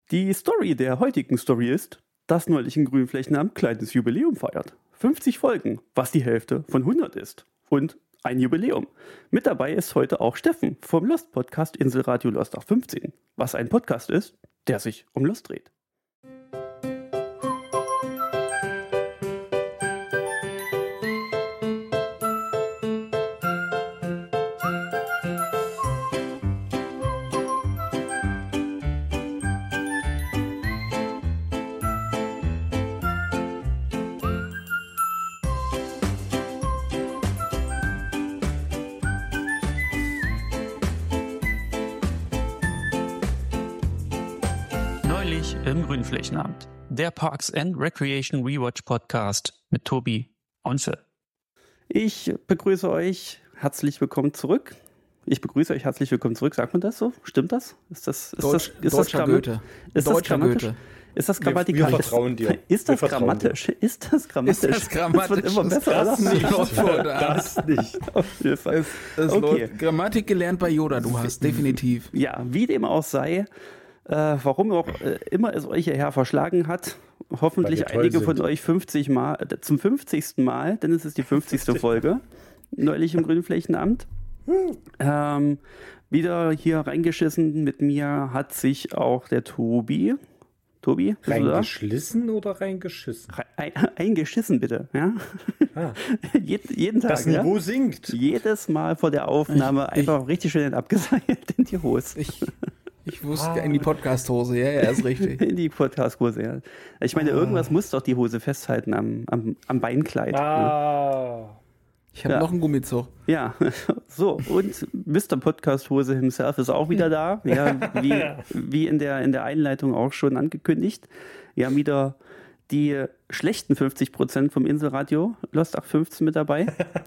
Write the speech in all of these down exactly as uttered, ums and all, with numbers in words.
Die Story der heutigen Story ist, dass neulich ein Grünflächenamt kleines Jubiläum feiert. fünfzig Folgen, was die Hälfte von hundert ist. Und ein Jubiläum. Mit dabei ist heute auch Steffen vom Lost-Podcast Inselradio Lost acht fünfzehn. Was ein Podcast ist, der sich um Lost dreht. Im Grünflächenamt, der Parks and Recreation Rewatch Podcast mit Tobi Onse. Ich begrüße euch herzlich willkommen zurück. Ich begrüße euch herzlich willkommen zurück. Sagt man das so? Stimmt das? Ist das ist Deutsch, das ist deutscher das Goethe. Ist deutscher das grammatisch? Goethe. Ist das Wir, grammatikalisch? wir vertrauen dir. Ist das wir grammatisch? Dir. Ist das grammatisch? Ist das grammatisch? Das wird immer besser, das oder? nicht. Das Das nicht. Auf jeden Fall. Es, es Okay. läuft. Grammatik gelernt bei Yoda, du hast, definitiv. Ja, wie dem auch sei, äh, warum auch äh, immer es euch hierher verschlagen hat, hoffentlich Weil wir toll einige sind. von euch fünfzig Mal, äh, zum fünfzigsten Mal, denn es ist die fünfzigste Folge, neulich im Grünflächenamt. Ähm, wieder hier reingeschissen mit mir hat sich auch der Tobi. Tobi, bist du da? Reingeschlissen oder reingeschissen? Ein, eingeschissen bitte, ja? Ah. Jed, jeden Tag, Das ja? Niveau sinkt. Jedes Mal vor der Aufnahme Ich- einfach richtig schön abgeseilt in die Hose. Ich, ich wusste in die Podcast-Hose, ja, ja, ist richtig. In die Podcast-Hose, ja. Ich meine, irgendwas muss doch die Hose festhalten am, am, am Beinkleid. Ne? Ah. Ich habe Ja. noch einen Gummizug. Ja, so, und Mister Podcast-Hose himself ist auch wieder da. Ja, wie, wie in der, in der Einleitung auch schon angekündigt. Wir haben wieder die schlechten fünfzig Prozent vom Inselradio Lost acht fünfzehn mit dabei.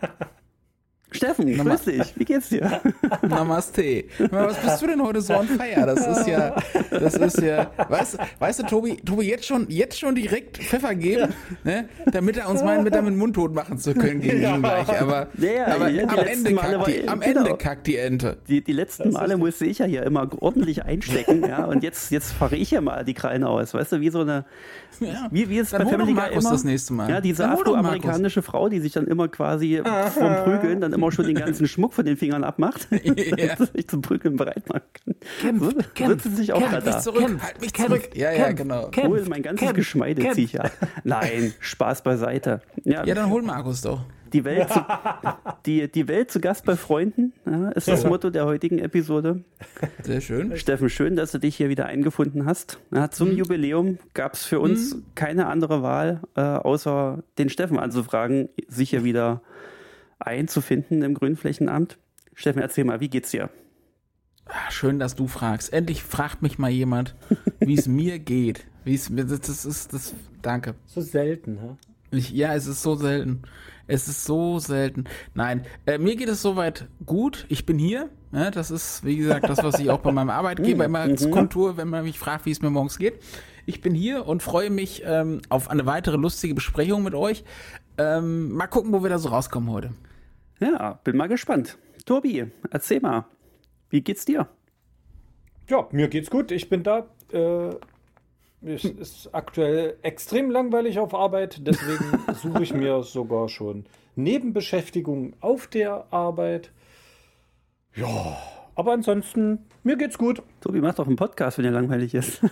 Steffen, Nochmal. grüß dich, wie geht's dir? Namaste. Was bist du denn heute so on fire? Das ist ja, das ist ja, weißt, weißt du, Tobi, Tobi, jetzt schon, jetzt schon direkt Pfeffer geben, ne, damit er uns meinen, mit damit mundtot machen zu können gegen ihn gleich. Aber, Ja, ja, aber ja, die am, letzten Ende Male kackt die, war- am genau. Ende kackt die Ente. Die, die letzten Male musste ich ja hier immer ordentlich einstecken, ja, und jetzt, jetzt fahre ich ja mal die Krallen aus, weißt du, wie so eine, Ja. wie, wie es Dann bei hol doch Family Guy Markus immer, das nächste Mal. ja, diese Dann hol doch afroamerikanische Frau, die sich dann immer quasi vom Prügeln dann immer schon den ganzen Schmuck von den Fingern abmacht, Ja. dass sich zum Prügeln bereit machen kann. Kämpf, so, kämpf, sitzt sie sich auch kämpf, gerade mich da. zurück, Kämpf, halt mich kämpf, zurück. Ja, ja, kämpf, genau. kämpf. Hol, mein ganzes Kämpf, Geschmeide kämpf. ziehe ich ab. Nein, Spaß beiseite. Ja, Ja, dann hol Markus doch. die, Welt zu, die, die Welt zu Gast bei Freunden, ja, ist das Motto der heutigen Episode. Sehr schön. Steffen, schön, dass du dich hier wieder eingefunden hast. Ja, zum Mhm. Jubiläum gab es für uns Mhm. keine andere Wahl, äh, außer den Steffen anzufragen, sich hier wieder einzufinden im Grünflächenamt. Steffen, erzähl mal, wie geht's dir? Ah, schön, dass du fragst. Endlich fragt mich mal jemand, wie es mir geht. Wie es mir, das, das ist, das, danke. So selten, hä? Ich, ja, es ist so selten. Es ist so selten. Nein, äh, mir geht es soweit gut. Ich bin hier. Ja, das ist, wie gesagt, das, was ich auch bei meinem Arbeitgeber immer als Kontur, wenn man mich fragt, wie es mir morgens geht. Ich bin hier und freue mich ähm, auf eine weitere lustige Besprechung mit euch. Ähm, mal gucken, wo wir da so rauskommen heute. Ja, bin mal gespannt. Tobi, erzähl mal, wie geht's dir? Ja, mir geht's gut. Ich bin da. Äh, es ist aktuell extrem langweilig auf Arbeit. Deswegen suche ich mir sogar schon Nebenbeschäftigung auf der Arbeit. Ja, aber ansonsten, mir geht's gut. Tobi, mach doch einen Podcast, wenn dir langweilig ist.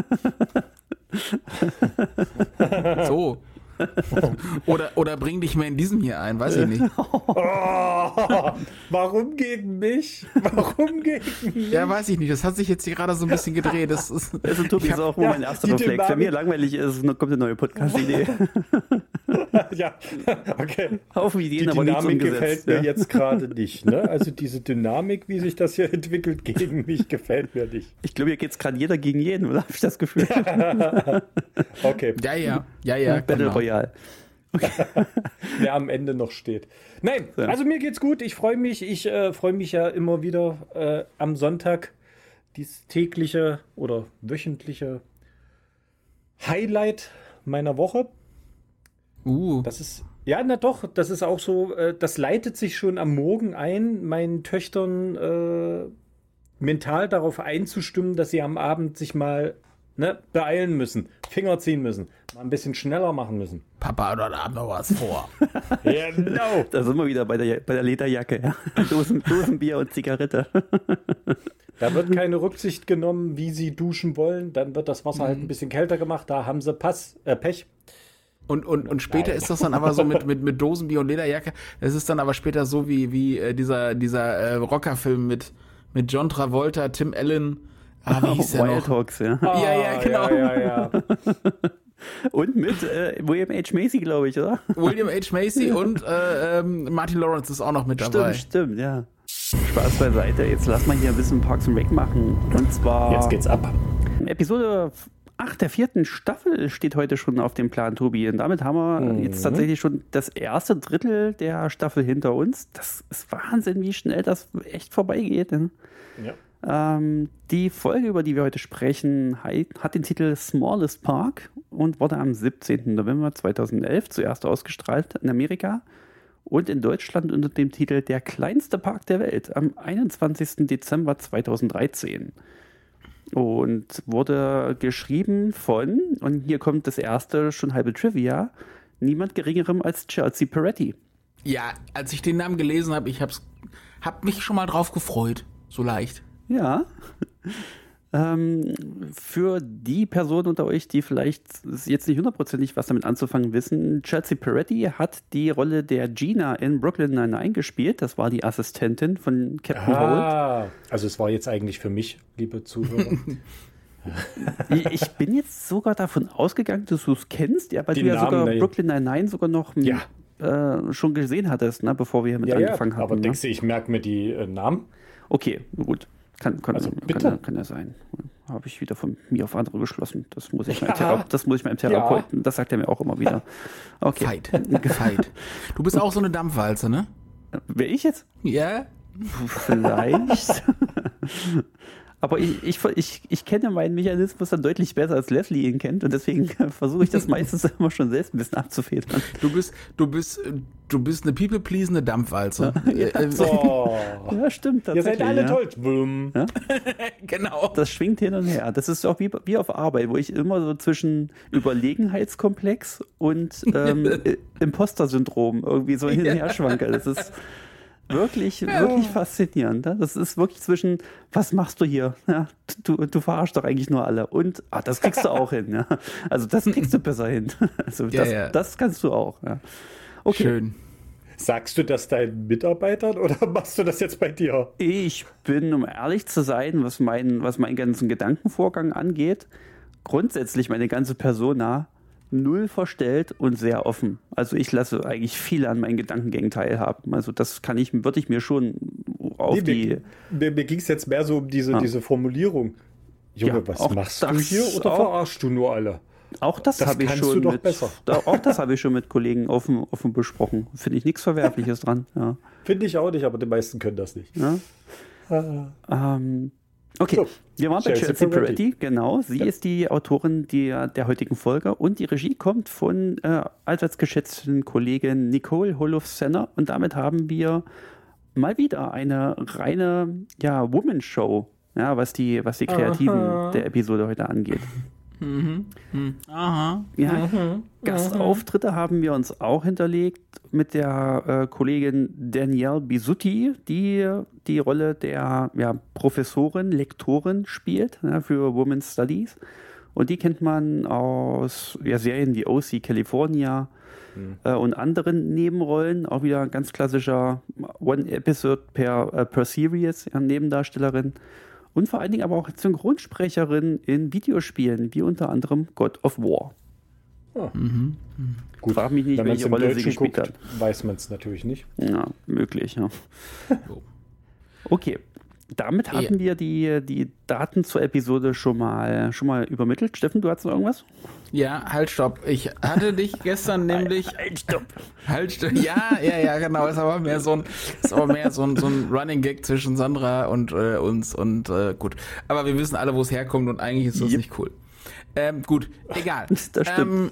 So. oder, oder bring dich mal in diesem hier ein, weiß ich nicht. Oh, warum gegen mich? Warum gegen mich? Ja, weiß ich nicht. Das hat sich jetzt hier gerade so ein bisschen gedreht. Das ist, Also Tobi ich ist hab- auch nur mein erster die Reflex. Wenn Dynamik- mir langweilig ist, kommt eine neue Podcast-Idee. Ja, okay. Auf Ideen, Die aber nichts Dynamik umgesetzt. gefällt mir Ja. jetzt gerade nicht. Ne? Also diese Dynamik, wie sich das hier entwickelt, gegen mich gefällt mir nicht. Ich glaube, hier geht's gerade jeder gegen jeden, oder habe ich das Gefühl? Okay, ja, ja, ja, ja. Battle genau. Royale. wer am Ende noch steht. Nein, Ja. also mir geht's gut. Ich freue mich. Ich äh, freue mich ja immer wieder äh, am Sonntag dieses tägliche oder wöchentliche Highlight meiner Woche. Uh, Das ist, ja, na doch, das ist auch so, äh, das leitet sich schon am Morgen ein, meinen Töchtern äh, mental darauf einzustimmen, dass sie am Abend sich mal ne, beeilen müssen, Finger ziehen müssen, mal ein bisschen schneller machen müssen. Papa hat heute Abend noch was vor. Ja, genau. Da sind wir wieder bei der, bei der Lederjacke, ja. Dosen, Dosenbier und Zigarette. Da wird keine Rücksicht genommen, wie sie duschen wollen. Dann wird das Wasser mhm. halt ein bisschen kälter gemacht. Da haben sie Pass, äh, Pech. Und, und, und später Nein. ist das dann aber so mit, mit, mit Dosenbier und Lederjacke. Es ist dann aber später so wie, wie äh, dieser, dieser äh, Rockerfilm mit, mit John Travolta, Tim Allen. Ah, wie hieß der Wild noch? Hogs, ja. Ah, ja, ja, genau. Ja, ja, ja. Und mit äh, William H. Macy, glaube ich, oder? William H. Macy und äh, ähm, Martin Lawrence ist auch noch mit dabei. Stimmt, stimmt, ja. Spaß beiseite. Jetzt lass mal hier ein bisschen Parks and Rec machen. Und zwar... Jetzt geht's ab. Episode acht der vierten Staffel steht heute schon auf dem Plan, Tobi. Und damit haben wir mhm. jetzt tatsächlich schon das erste Drittel der Staffel hinter uns. Das ist Wahnsinn, wie schnell das echt vorbeigeht. Ne? Ja. Ähm, die Folge, über die wir heute sprechen, hat den Titel Smallest Park und wurde am siebzehnten November zweitausendelf zuerst ausgestrahlt in Amerika und in Deutschland unter dem Titel Der kleinste Park der Welt am einundzwanzigsten Dezember zweitausenddreizehn. Und wurde geschrieben von, und hier kommt das erste schon halbe Trivia, niemand geringerem als Chelsea Peretti. Ja, als ich den Namen gelesen habe, ich hab's, hab mich schon mal drauf gefreut, so leicht. Ja. Ähm, für die Personen unter euch, die vielleicht jetzt nicht hundertprozentig was damit anzufangen wissen, Chelsea Peretti hat die Rolle der Gina in Brooklyn Nine-Nine gespielt. Das war die Assistentin von Captain ah, Holt. Also es war jetzt eigentlich für mich, liebe Zuhörer. Ich bin jetzt sogar davon ausgegangen, dass du es kennst, ja, weil die du ja Namen, sogar nein. Brooklyn Nine-Nine sogar noch ja. äh, schon gesehen hattest, ne, bevor wir hier mit ja, angefangen ja, haben. Aber ne? denkst du, ich merke mir die äh, Namen? Okay, gut. Kann, kann, also, bitte? kann, kann ja sein. Habe ich wieder von mir auf andere geschlossen. Das muss ich meinem, Ja. Thera- das muss ich meinem Therapeuten, ja. Das sagt er mir auch immer wieder. Okay. Feit, gefeit. Du bist auch so eine Dampfwalze, ne? Wer ich jetzt? Ja. Vielleicht. Aber ich, ich, ich, ich kenne meinen Mechanismus dann deutlich besser, als Leslie ihn kennt. Und deswegen versuche ich das meistens immer schon selbst ein bisschen abzufedern. Du bist, du bist, du bist eine people-pleasende Dampfwalze. Ja, Oh. ja, stimmt. Ihr seid alle ja. toll. Boom. Ja? Genau. Das schwingt hin und her. Das ist auch wie, wie auf Arbeit, wo ich immer so zwischen Überlegenheitskomplex und ähm, Imposter-Syndrom irgendwie so hin und her schwanke. Das ist wirklich, wirklich faszinierend. Ne? Das ist wirklich zwischen, was machst du hier? Ja, du, du verarschst doch eigentlich nur alle. Und, ah, das kriegst du auch hin. Ja? Also das kriegst du besser hin. Also Ja, das, ja. das kannst du auch. Ja. Okay. Schön. Sagst du das deinen Mitarbeitern oder machst du das jetzt bei dir? Ich bin, um ehrlich zu sein, was, mein, was meinen ganzen Gedankenvorgang angeht, grundsätzlich meine ganze Persona null verstellt und sehr offen. Also ich lasse eigentlich viel an meinen Gedankengängen teilhaben. Also das kann ich, würde ich mir schon auf Nee, die... mir mir, mir ging es jetzt mehr so um diese, Ah. diese Formulierung. Junge, Ja, was auch machst du das hier oder auch. verarschst du nur alle? Auch das, Das habe ich kannst schon du doch mit, besser. Da, auch das habe ich schon mit Kollegen offen, offen besprochen. Finde ich nichts Verwerfliches dran. Ja. Finde ich auch nicht, aber die meisten können das nicht. Ja. Ah. Ähm, okay, So, wir waren bei Chelsea Chelsea Peretti. Peretti, genau. Sie Ja. ist die Autorin der, der heutigen Folge und die Regie kommt von äh, allseits geschätzten Kollegin Nicole Holof-Senner und damit haben wir mal wieder eine reine ja, Woman-Show, ja, was die, was die Kreativen Aha. der Episode heute angeht. Mhm. Hm. Aha. Ja, Mhm. Gastauftritte haben wir uns auch hinterlegt mit der äh, Kollegin Danielle Bisutti, die die Rolle der ja, Professorin, Lektorin spielt ja, für Women's Studies. Und die kennt man aus ja, Serien wie O C California Mhm. äh, und anderen Nebenrollen. Auch wieder ein ganz klassischer One Episode per, äh, per Series, ja, Nebendarstellerin. Und vor allen Dingen aber auch Synchronsprecherin in Videospielen, wie unter anderem God of War. Ah. Mhm. Gut, Frag mich nicht, wenn man es welche im Rolle sie Deutschen gespielt guckt, hat. weiß man es natürlich nicht. Ja, möglich, ja. So. Okay, damit hatten Ja. wir die, die Daten zur Episode schon mal, schon mal übermittelt. Steffen, du hattest noch irgendwas? Ja, halt, stopp. Ich hatte dich gestern nämlich. Halt, stopp. Halt, stopp. Ja, ja, ja, genau. Ist aber mehr so ein, ist aber mehr so ein, so ein Running Gag zwischen Sandra und äh, uns und äh, gut. Aber wir wissen alle, wo es herkommt und eigentlich ist das Yep. nicht cool. Ähm, gut, egal. Das stimmt. Ähm,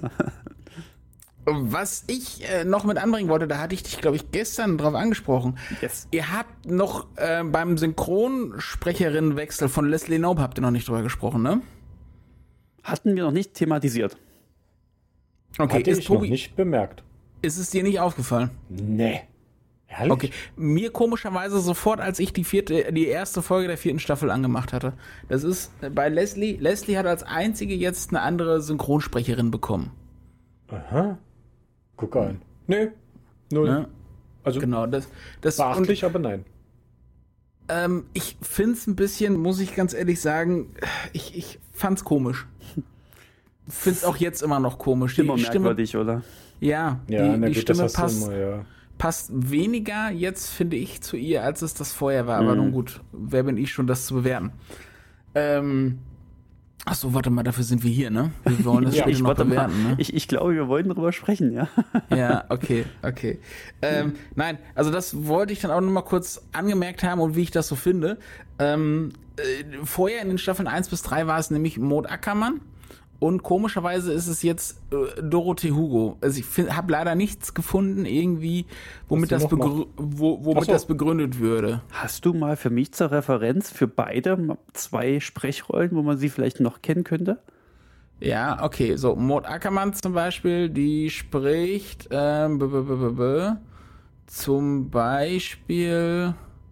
was ich äh, noch mit anbringen wollte, da hatte ich dich, glaube ich, gestern drauf angesprochen. Yes. Ihr habt noch äh, beim Synchronsprecherinnenwechsel von Leslie Knope habt ihr noch nicht drüber gesprochen, ne? Hatten wir noch nicht thematisiert. Okay, Hatte ist ich Tobi, noch nicht bemerkt. ist es dir nicht aufgefallen? Nee. Ehrlich? Okay, mir komischerweise sofort, als ich die vierte, die erste Folge der vierten Staffel angemacht hatte. Das ist bei Leslie. Leslie hat als einzige jetzt eine andere Synchronsprecherin bekommen. Aha. Guck an. Nee. Null. Ne? Also Genau, das, das beachtlich, aber nein. Ähm, ich find's ein bisschen, muss ich ganz ehrlich sagen, ich, ich fand's komisch. Find's auch jetzt immer noch komisch. Die Immer merkwürdig, oder? Ja, Ja, die, na die gut, Stimme das hast du passt, immer, ja. passt weniger jetzt, finde ich, zu ihr, als es das vorher war. Aber Mhm. nun gut, wer bin ich schon, das zu bewerten? Ähm, ach so, warte mal, dafür sind wir hier, ne? Wir wollen das Ja, später Ich, noch warte mal, bewerten, ne? ich, ich glaube, wir wollten darüber sprechen, ja. Ja, okay, okay. Ähm, nein, also das wollte ich dann auch noch mal kurz angemerkt haben und wie ich das so finde. Ähm, äh, vorher in den Staffeln eins bis drei war es nämlich Maud Ackermann und komischerweise ist es jetzt äh, Dorothee Hugo. Also ich habe leider nichts gefunden irgendwie, womit, Was das, sie noch begrü wo, womit Ach so. das begründet würde. Hast du mal für mich zur Referenz für beide zwei Sprechrollen, wo man sie vielleicht noch kennen könnte? Ja, okay, so Maud Ackermann zum Beispiel, die spricht ähm, b -b -b -b -b, zum Beispiel.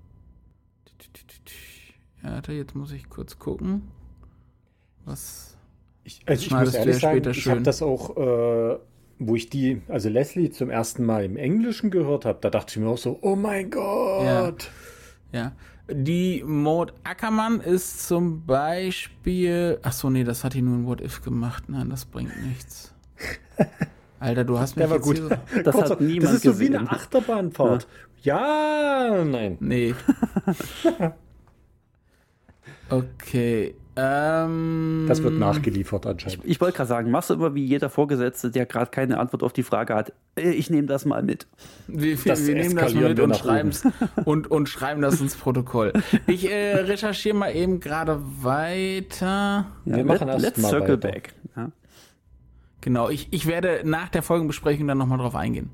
Warte, jetzt muss ich kurz gucken. Was? Ich, also ich schneidest muss du ehrlich ja sagen, später ich schön. habe das auch, äh, wo ich die, also Leslie zum ersten Mal im Englischen gehört habe, da dachte ich mir auch so, oh mein Gott. Ja. Die Maud Ackermann ist zum Beispiel. Ach so, nee, das hat die nur in What If gemacht. Nein, das bringt nichts. Alter, du hast mich Der war jetzt gut. hier so, Das Kurz, hat niemand das ist so gesehen. wie eine Achterbahnfahrt. Ja, nein. Nee. Okay. Ähm, Das wird nachgeliefert anscheinend. Ich wollte gerade sagen, machst du immer wie jeder Vorgesetzte, der gerade keine Antwort auf die Frage hat. Äh, Ich nehme das mal mit. Wir, wir, Das wir nehmen das mal eskalieren mit wir und nach schreiben, und, und schreiben das ins Protokoll. Ich äh, recherchiere mal eben gerade weiter. Ja, Wir machen erst let's mal circle weiter. back. Ja. Genau, ich, ich werde nach der Folgenbesprechung dann nochmal drauf eingehen.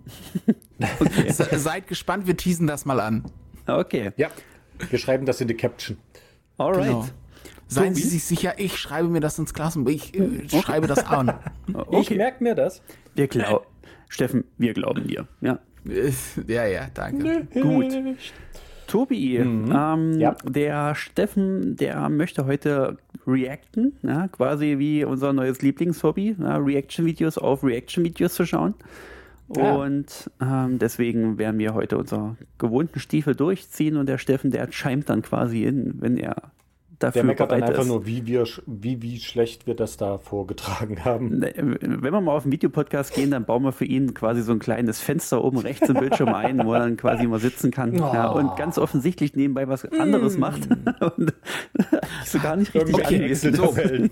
Se, seid gespannt, wir teasen das mal an. Okay, Ja, wir schreiben das in die Caption. alright. Genau. Seien Tobi? Sie sich sicher, ich schreibe mir das ins Klassenbuch. Ich äh, schreibe das an. Ich Okay, merke mir das. wir glauben. Steffen, wir glauben dir. Ja. Äh, ja, ja, danke. Gut. Tobi, ähm, Ja. der Steffen, der möchte heute reacten, ja, quasi wie unser neues Lieblingshobby, ja, Reaction-Videos auf Reaction-Videos zu schauen. Ah. Und ähm, deswegen werden wir heute unsere gewohnten Stiefel durchziehen und der Steffen, der chimet dann quasi in, wenn er Der dafür meckert dann bereit einfach ist. nur, wie, wir, wie, wie schlecht wir das da vorgetragen haben. Ne, Wenn wir mal auf den Videopodcast gehen, dann bauen wir für ihn quasi so ein kleines Fenster oben rechts im Bildschirm ein, wo er dann quasi mal sitzen kann ja, Oh. und ganz offensichtlich nebenbei was anderes macht und so gar nicht richtig Irgendwelche anwesend ist. Excel-Tabellen.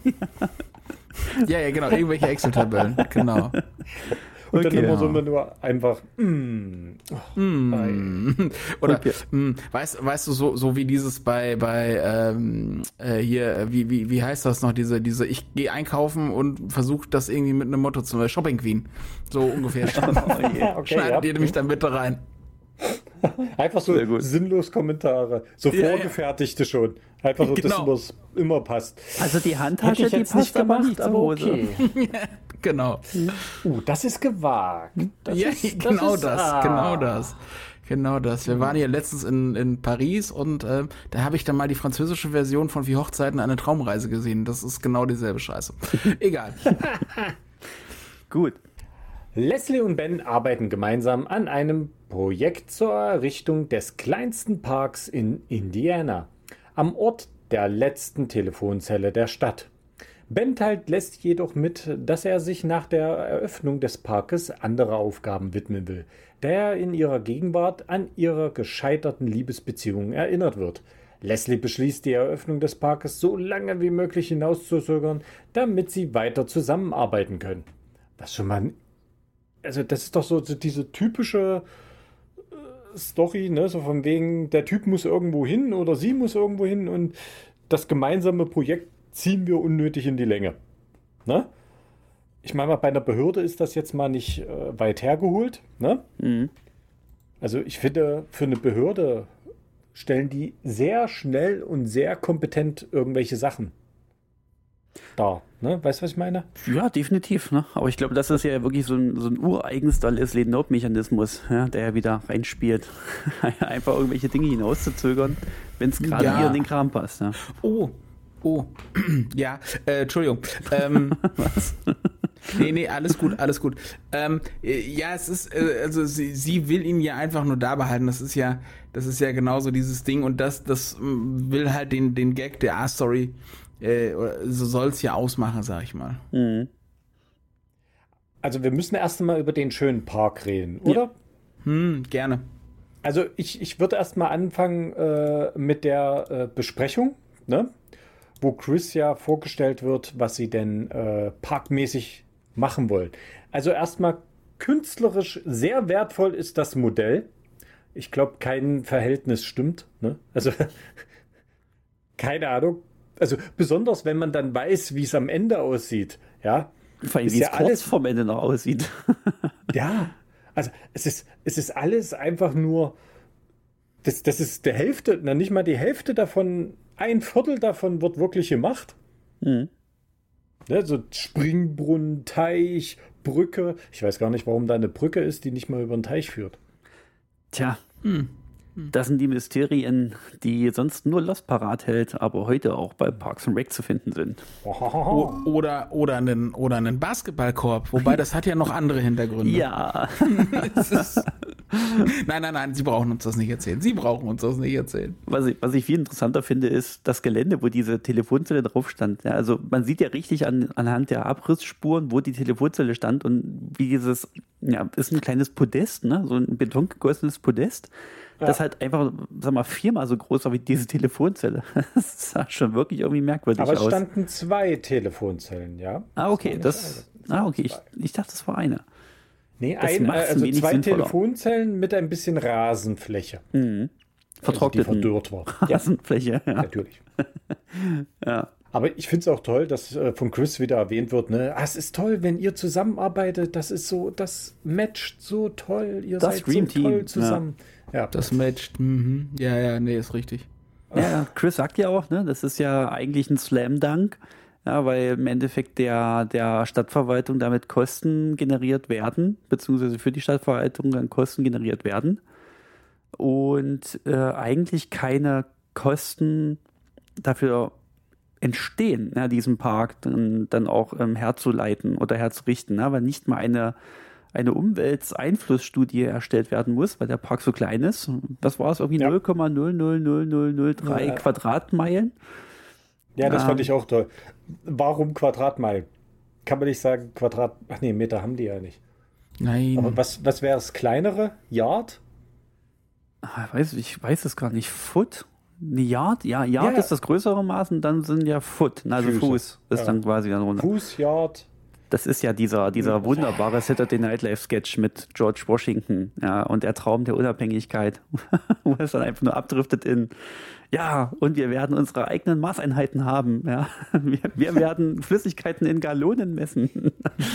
Ja, ja, genau, irgendwelche Excel-Tabellen. Genau. Und Okay. dann immer so immer nur einfach, mm, oh, nein. Oder Okay. mh, weißt, weißt du, so, so wie dieses bei, bei ähm, äh, hier, äh, wie, wie, wie heißt das noch, diese, diese, ich gehe einkaufen und versuche das irgendwie mit einem Motto zu Shopping Queen. So ungefähr. Okay, Schneidet ja. ihr mich dann bitte rein. Einfach so Sehr gut. sinnlos Kommentare. So Ja, ja. vorgefertigte schon. Einfach so, Genau. dass es immer passt. Also die Hätte Handtasche, ich die jetzt passt nicht aber gemacht, nicht zur aber Hose. okay. Genau. Uh, das ist gewagt. Das ja, ist, genau ist, das, ah. genau das. Genau das. Wir waren ja letztens in, in Paris und äh, da habe ich dann mal die französische Version von Wie Hochzeiten eine Traumreise gesehen. Das ist genau dieselbe Scheiße. Egal. Gut. Leslie und Ben arbeiten gemeinsam an einem Projekt zur Errichtung des kleinsten Parks in Indiana, am Ort der letzten Telefonzelle der Stadt. Ben teilt Leslie jedoch mit, dass er sich nach der Eröffnung des Parkes andere Aufgaben widmen will, da er in ihrer Gegenwart an ihre gescheiterten Liebesbeziehungen erinnert wird. Leslie beschließt, die Eröffnung des Parkes so lange wie möglich hinauszuzögern, damit sie weiter zusammenarbeiten können. Was schon mal, also das ist doch so, so diese typische äh, Story, ne, so von wegen, der Typ muss irgendwo hin oder sie muss irgendwo hin und das gemeinsame Projekt ziehen wir unnötig in die Länge. Ne? Ich meine mal, bei einer Behörde ist das jetzt mal nicht äh, weit hergeholt. Ne? Mhm. Also ich finde, für eine Behörde stellen die sehr schnell und sehr kompetent irgendwelche Sachen. da. Ne? Weißt du, was ich meine? Ja, definitiv. Ne? Aber ich glaube, das ist ja wirklich so ein, so ein ureigenster Leslie Knope-Mechanismus, ja, der ja wieder reinspielt. Einfach irgendwelche Dinge hinauszuzögern, wenn es gerade Ja. hier in den Kram passt. Ja. Oh, oh, ja, äh, Entschuldigung. Ähm, Was? nee, nee, alles gut, alles gut. Ähm, äh, ja, es ist, äh, also sie, sie will ihn ja einfach nur da behalten. Das ist ja, das ist ja genauso dieses Ding und das, das mm, will halt den, den Gag der A-Story, äh, oder so soll es ja ausmachen, sag ich mal. Mhm. Also wir müssen erst einmal über den schönen Park reden, oder? Hm, gerne. Also ich, ich würde erst mal anfangen äh, mit der äh, Besprechung, ne? Wo Chris ja vorgestellt wird, was sie denn äh, parkmäßig machen wollen. Also erstmal künstlerisch sehr wertvoll ist das Modell. Ich glaube, kein Verhältnis stimmt. Ne? Also keine Ahnung. Also besonders, wenn man dann weiß, wie es am Ende aussieht. Ja, Vor allem, Ist wie ja es kurz alles- vorm Ende noch aussieht. ja. Also es ist, es ist alles einfach nur, das, das ist der Hälfte, na nicht mal die Hälfte davon, ein Viertel davon wird wirklich gemacht. Mhm. Ne, so Springbrunnen, Teich, Brücke. Ich weiß gar nicht, warum da eine Brücke ist, die nicht mal über den Teich führt. Tja, das sind die Mysterien, die sonst nur Lost parat hält, aber heute auch bei Parks and Rec zu finden sind. O oder, oder einen, oder einen Basketballkorb, wobei das hat ja noch andere Hintergründe. Ja, Es ist, nein, nein, nein, Sie brauchen uns das nicht erzählen. Sie brauchen uns das nicht erzählen. was ich, was ich viel interessanter finde, ist das Gelände, wo diese Telefonzelle drauf stand. Ja, also man sieht ja richtig an, anhand der Abrissspuren, wo die Telefonzelle stand und wie dieses, ja, ist ein kleines Podest, ne? So ein betongegossenes Podest, das halt einfach, sag mal, viermal so groß war wie diese Telefonzelle. Das sah schon wirklich irgendwie merkwürdig Aber es aus. standen zwei Telefonzellen, ja? Ah, okay, Das das, ah, okay, ich, ich dachte, das war eine. Nee, Das ein, macht's ein also wenig zwei sinnvoller. Telefonzellen mit ein bisschen Rasenfläche. Mhm. Also die Vertrockneten verdürrt war. Ja, Rasenfläche. Ja. natürlich. Ja. Aber ich finde es auch toll, dass äh, von Chris wieder erwähnt wird, ne? Ah, es ist toll, wenn ihr zusammenarbeitet, das ist so, das matcht so toll, ihr Das seid Dream so Team, toll zusammen. Ja, Das matcht. Mhm. Ja, ja, nee, ist richtig. Ja, Chris sagt ja auch, ne, das ist ja eigentlich ein Slam Dunk, ja, weil im Endeffekt der, der Stadtverwaltung damit Kosten generiert werden, beziehungsweise für die Stadtverwaltung dann Kosten generiert werden und äh, eigentlich keine Kosten dafür entstehen, ja, diesen Park dann, dann auch ähm, herzuleiten oder herzurichten, ne, weil nicht mal eine eine Umwelteinflussstudie erstellt werden muss, weil der Park so klein ist. Was war es? Irgendwie Ja. null Komma null null null null null drei Ja. Quadratmeilen? ja, das Ähm. fand ich auch toll. Warum Quadratmeilen? Kann man nicht sagen Quadrat... Ach nee, Meter haben die ja nicht. Nein. Aber was, was wäre das kleinere? Yard? Ah, Ich weiß, ich weiß es gar nicht. Foot? Eine Yard? Ja, Yard Ja. ist das größere Maß und dann sind ja Foot, also Füße. Fuß ist Ja. dann quasi dann runter. Fuß, Yard. Das ist ja dieser, dieser wunderbare Saturday Night Live Sketch mit George Washington, ja, und der Traum der Unabhängigkeit, wo es dann einfach nur abdriftet in, ja, und wir werden unsere eigenen Maßeinheiten haben, ja. Wir, wir werden Flüssigkeiten in Gallonen messen.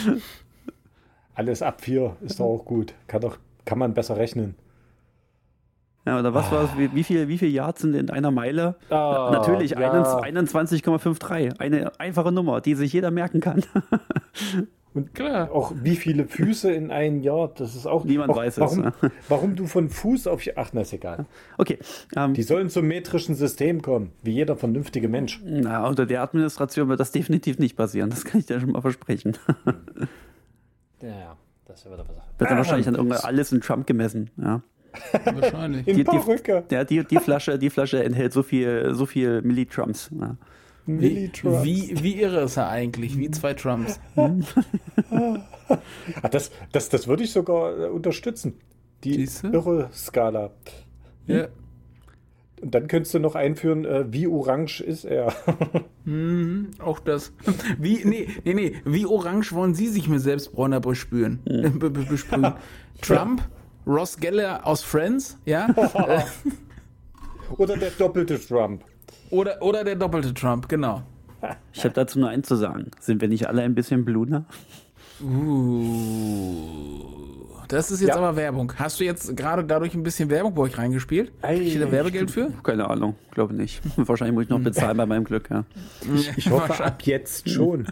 Alles ab vier ist doch auch gut. Kann, doch, kann man besser rechnen. Ja, oder was war es, wie, wie viel, wie viel Yards sind in einer Meile? Ah, Natürlich ja. einundzwanzig Komma dreiundfünfzig. Eine einfache Nummer, die sich jeder merken kann. Und Klar. auch wie viele Füße in einem Yard, das ist auch... Niemand auch, weiß es, warum, ne? warum du von Fuß auf... Ach, na, ist egal. Okay, ähm, Die sollen zum metrischen System kommen, wie jeder vernünftige Mensch. na, unter der Administration wird das definitiv nicht passieren. Das kann ich dir schon mal versprechen. Ja, das ist ja wieder was. Wird dann wahrscheinlich dann irgendwann alles in Trump gemessen. Ja. Wahrscheinlich. In Die- die- Perücke. Ja, die, die, Flasche, die Flasche enthält so viel, so viel Millitrumps. Ja. Willy Trump. Wie, wie irre ist er eigentlich? Wie zwei Trumps. Ah, das, das, das würde ich sogar äh, unterstützen. Die Siehste? irre Skala. Ja. Und dann könntest du noch einführen, äh, wie orange ist er. Mhm, auch das. Wie, nee, nee, nee. Wie orange wollen Sie sich mit Selbstbräuner bespülen? Äh, be- be- besprühen? Trump? Ross Geller aus Friends? Ja? Äh, Oder der doppelte Trump. oder, oder der doppelte Trump, genau. Ich habe dazu nur eins zu sagen. Sind wir nicht alle ein bisschen Bluner? Uh. das ist jetzt Ja. aber Werbung. Hast du jetzt gerade dadurch ein bisschen Werbung bei euch reingespielt? Steht da Werbegeld für? Keine Ahnung, glaube nicht. Wahrscheinlich muss ich noch bezahlen bei meinem Glück, ja. Ich hoffe, ab jetzt schon.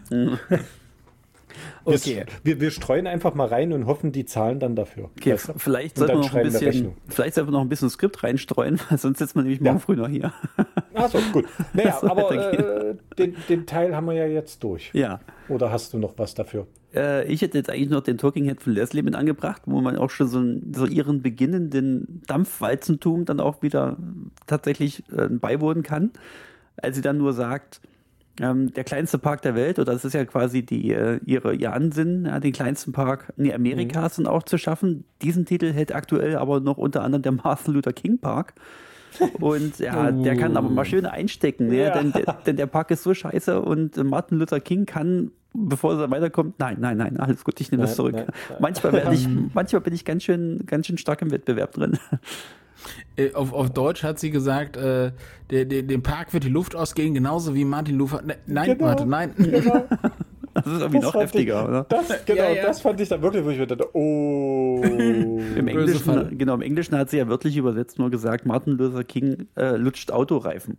Okay. Wir, wir streuen einfach mal rein und hoffen, die zahlen dann dafür. Okay, Weißt du? vielleicht Und sollten dann wir noch ein schreiben wir bisschen, Rechnung. vielleicht sollten wir noch ein bisschen Skript reinstreuen, weil sonst sitzt man nämlich morgen Ja. früh noch hier. Achso, gut. Naja, Das soll aber weitergehen. äh, den, den Teil haben wir ja jetzt durch. Ja. Oder hast du noch was dafür? Äh, ich hätte jetzt eigentlich noch den Talking Head von Leslie mit angebracht, wo man auch schon so, ein, so ihren beginnenden Dampfwalzentum dann auch wieder tatsächlich äh, beiwohnen kann, als sie dann nur sagt, ähm, der kleinste Park der Welt, oder das ist ja quasi die, äh, ihre, ihr Ansinnen, ja, den kleinsten Park nee, Amerikas dann auch zu schaffen. Diesen Titel hält aktuell aber noch unter anderem der Martin Luther King Park. Und ja, der kann aber mal schön einstecken, ne? Ja. denn, der, denn der Park ist so scheiße und Martin Luther King kann, bevor er weiterkommt, nein, nein, nein, alles gut, ich nehme das Nein, zurück. nein, nein. Manchmal, werde ich, manchmal bin ich ganz schön, ganz schön stark im Wettbewerb drin. Äh, Auf, auf Deutsch hat sie gesagt, äh, der, der, dem Park wird die Luft ausgehen, genauso wie Martin Luther. Ne, nein, Genau. warte, nein. Genau. Das ist irgendwie Das noch fand heftiger, ich, oder? Das, genau, Ja, ja. das fand ich dann wirklich, wo ich mir dachte, oh. Im Böse Falle. Englischen, genau, im Englischen hat sie ja wörtlich übersetzt nur gesagt, Martin Luther King äh, lutscht Autoreifen.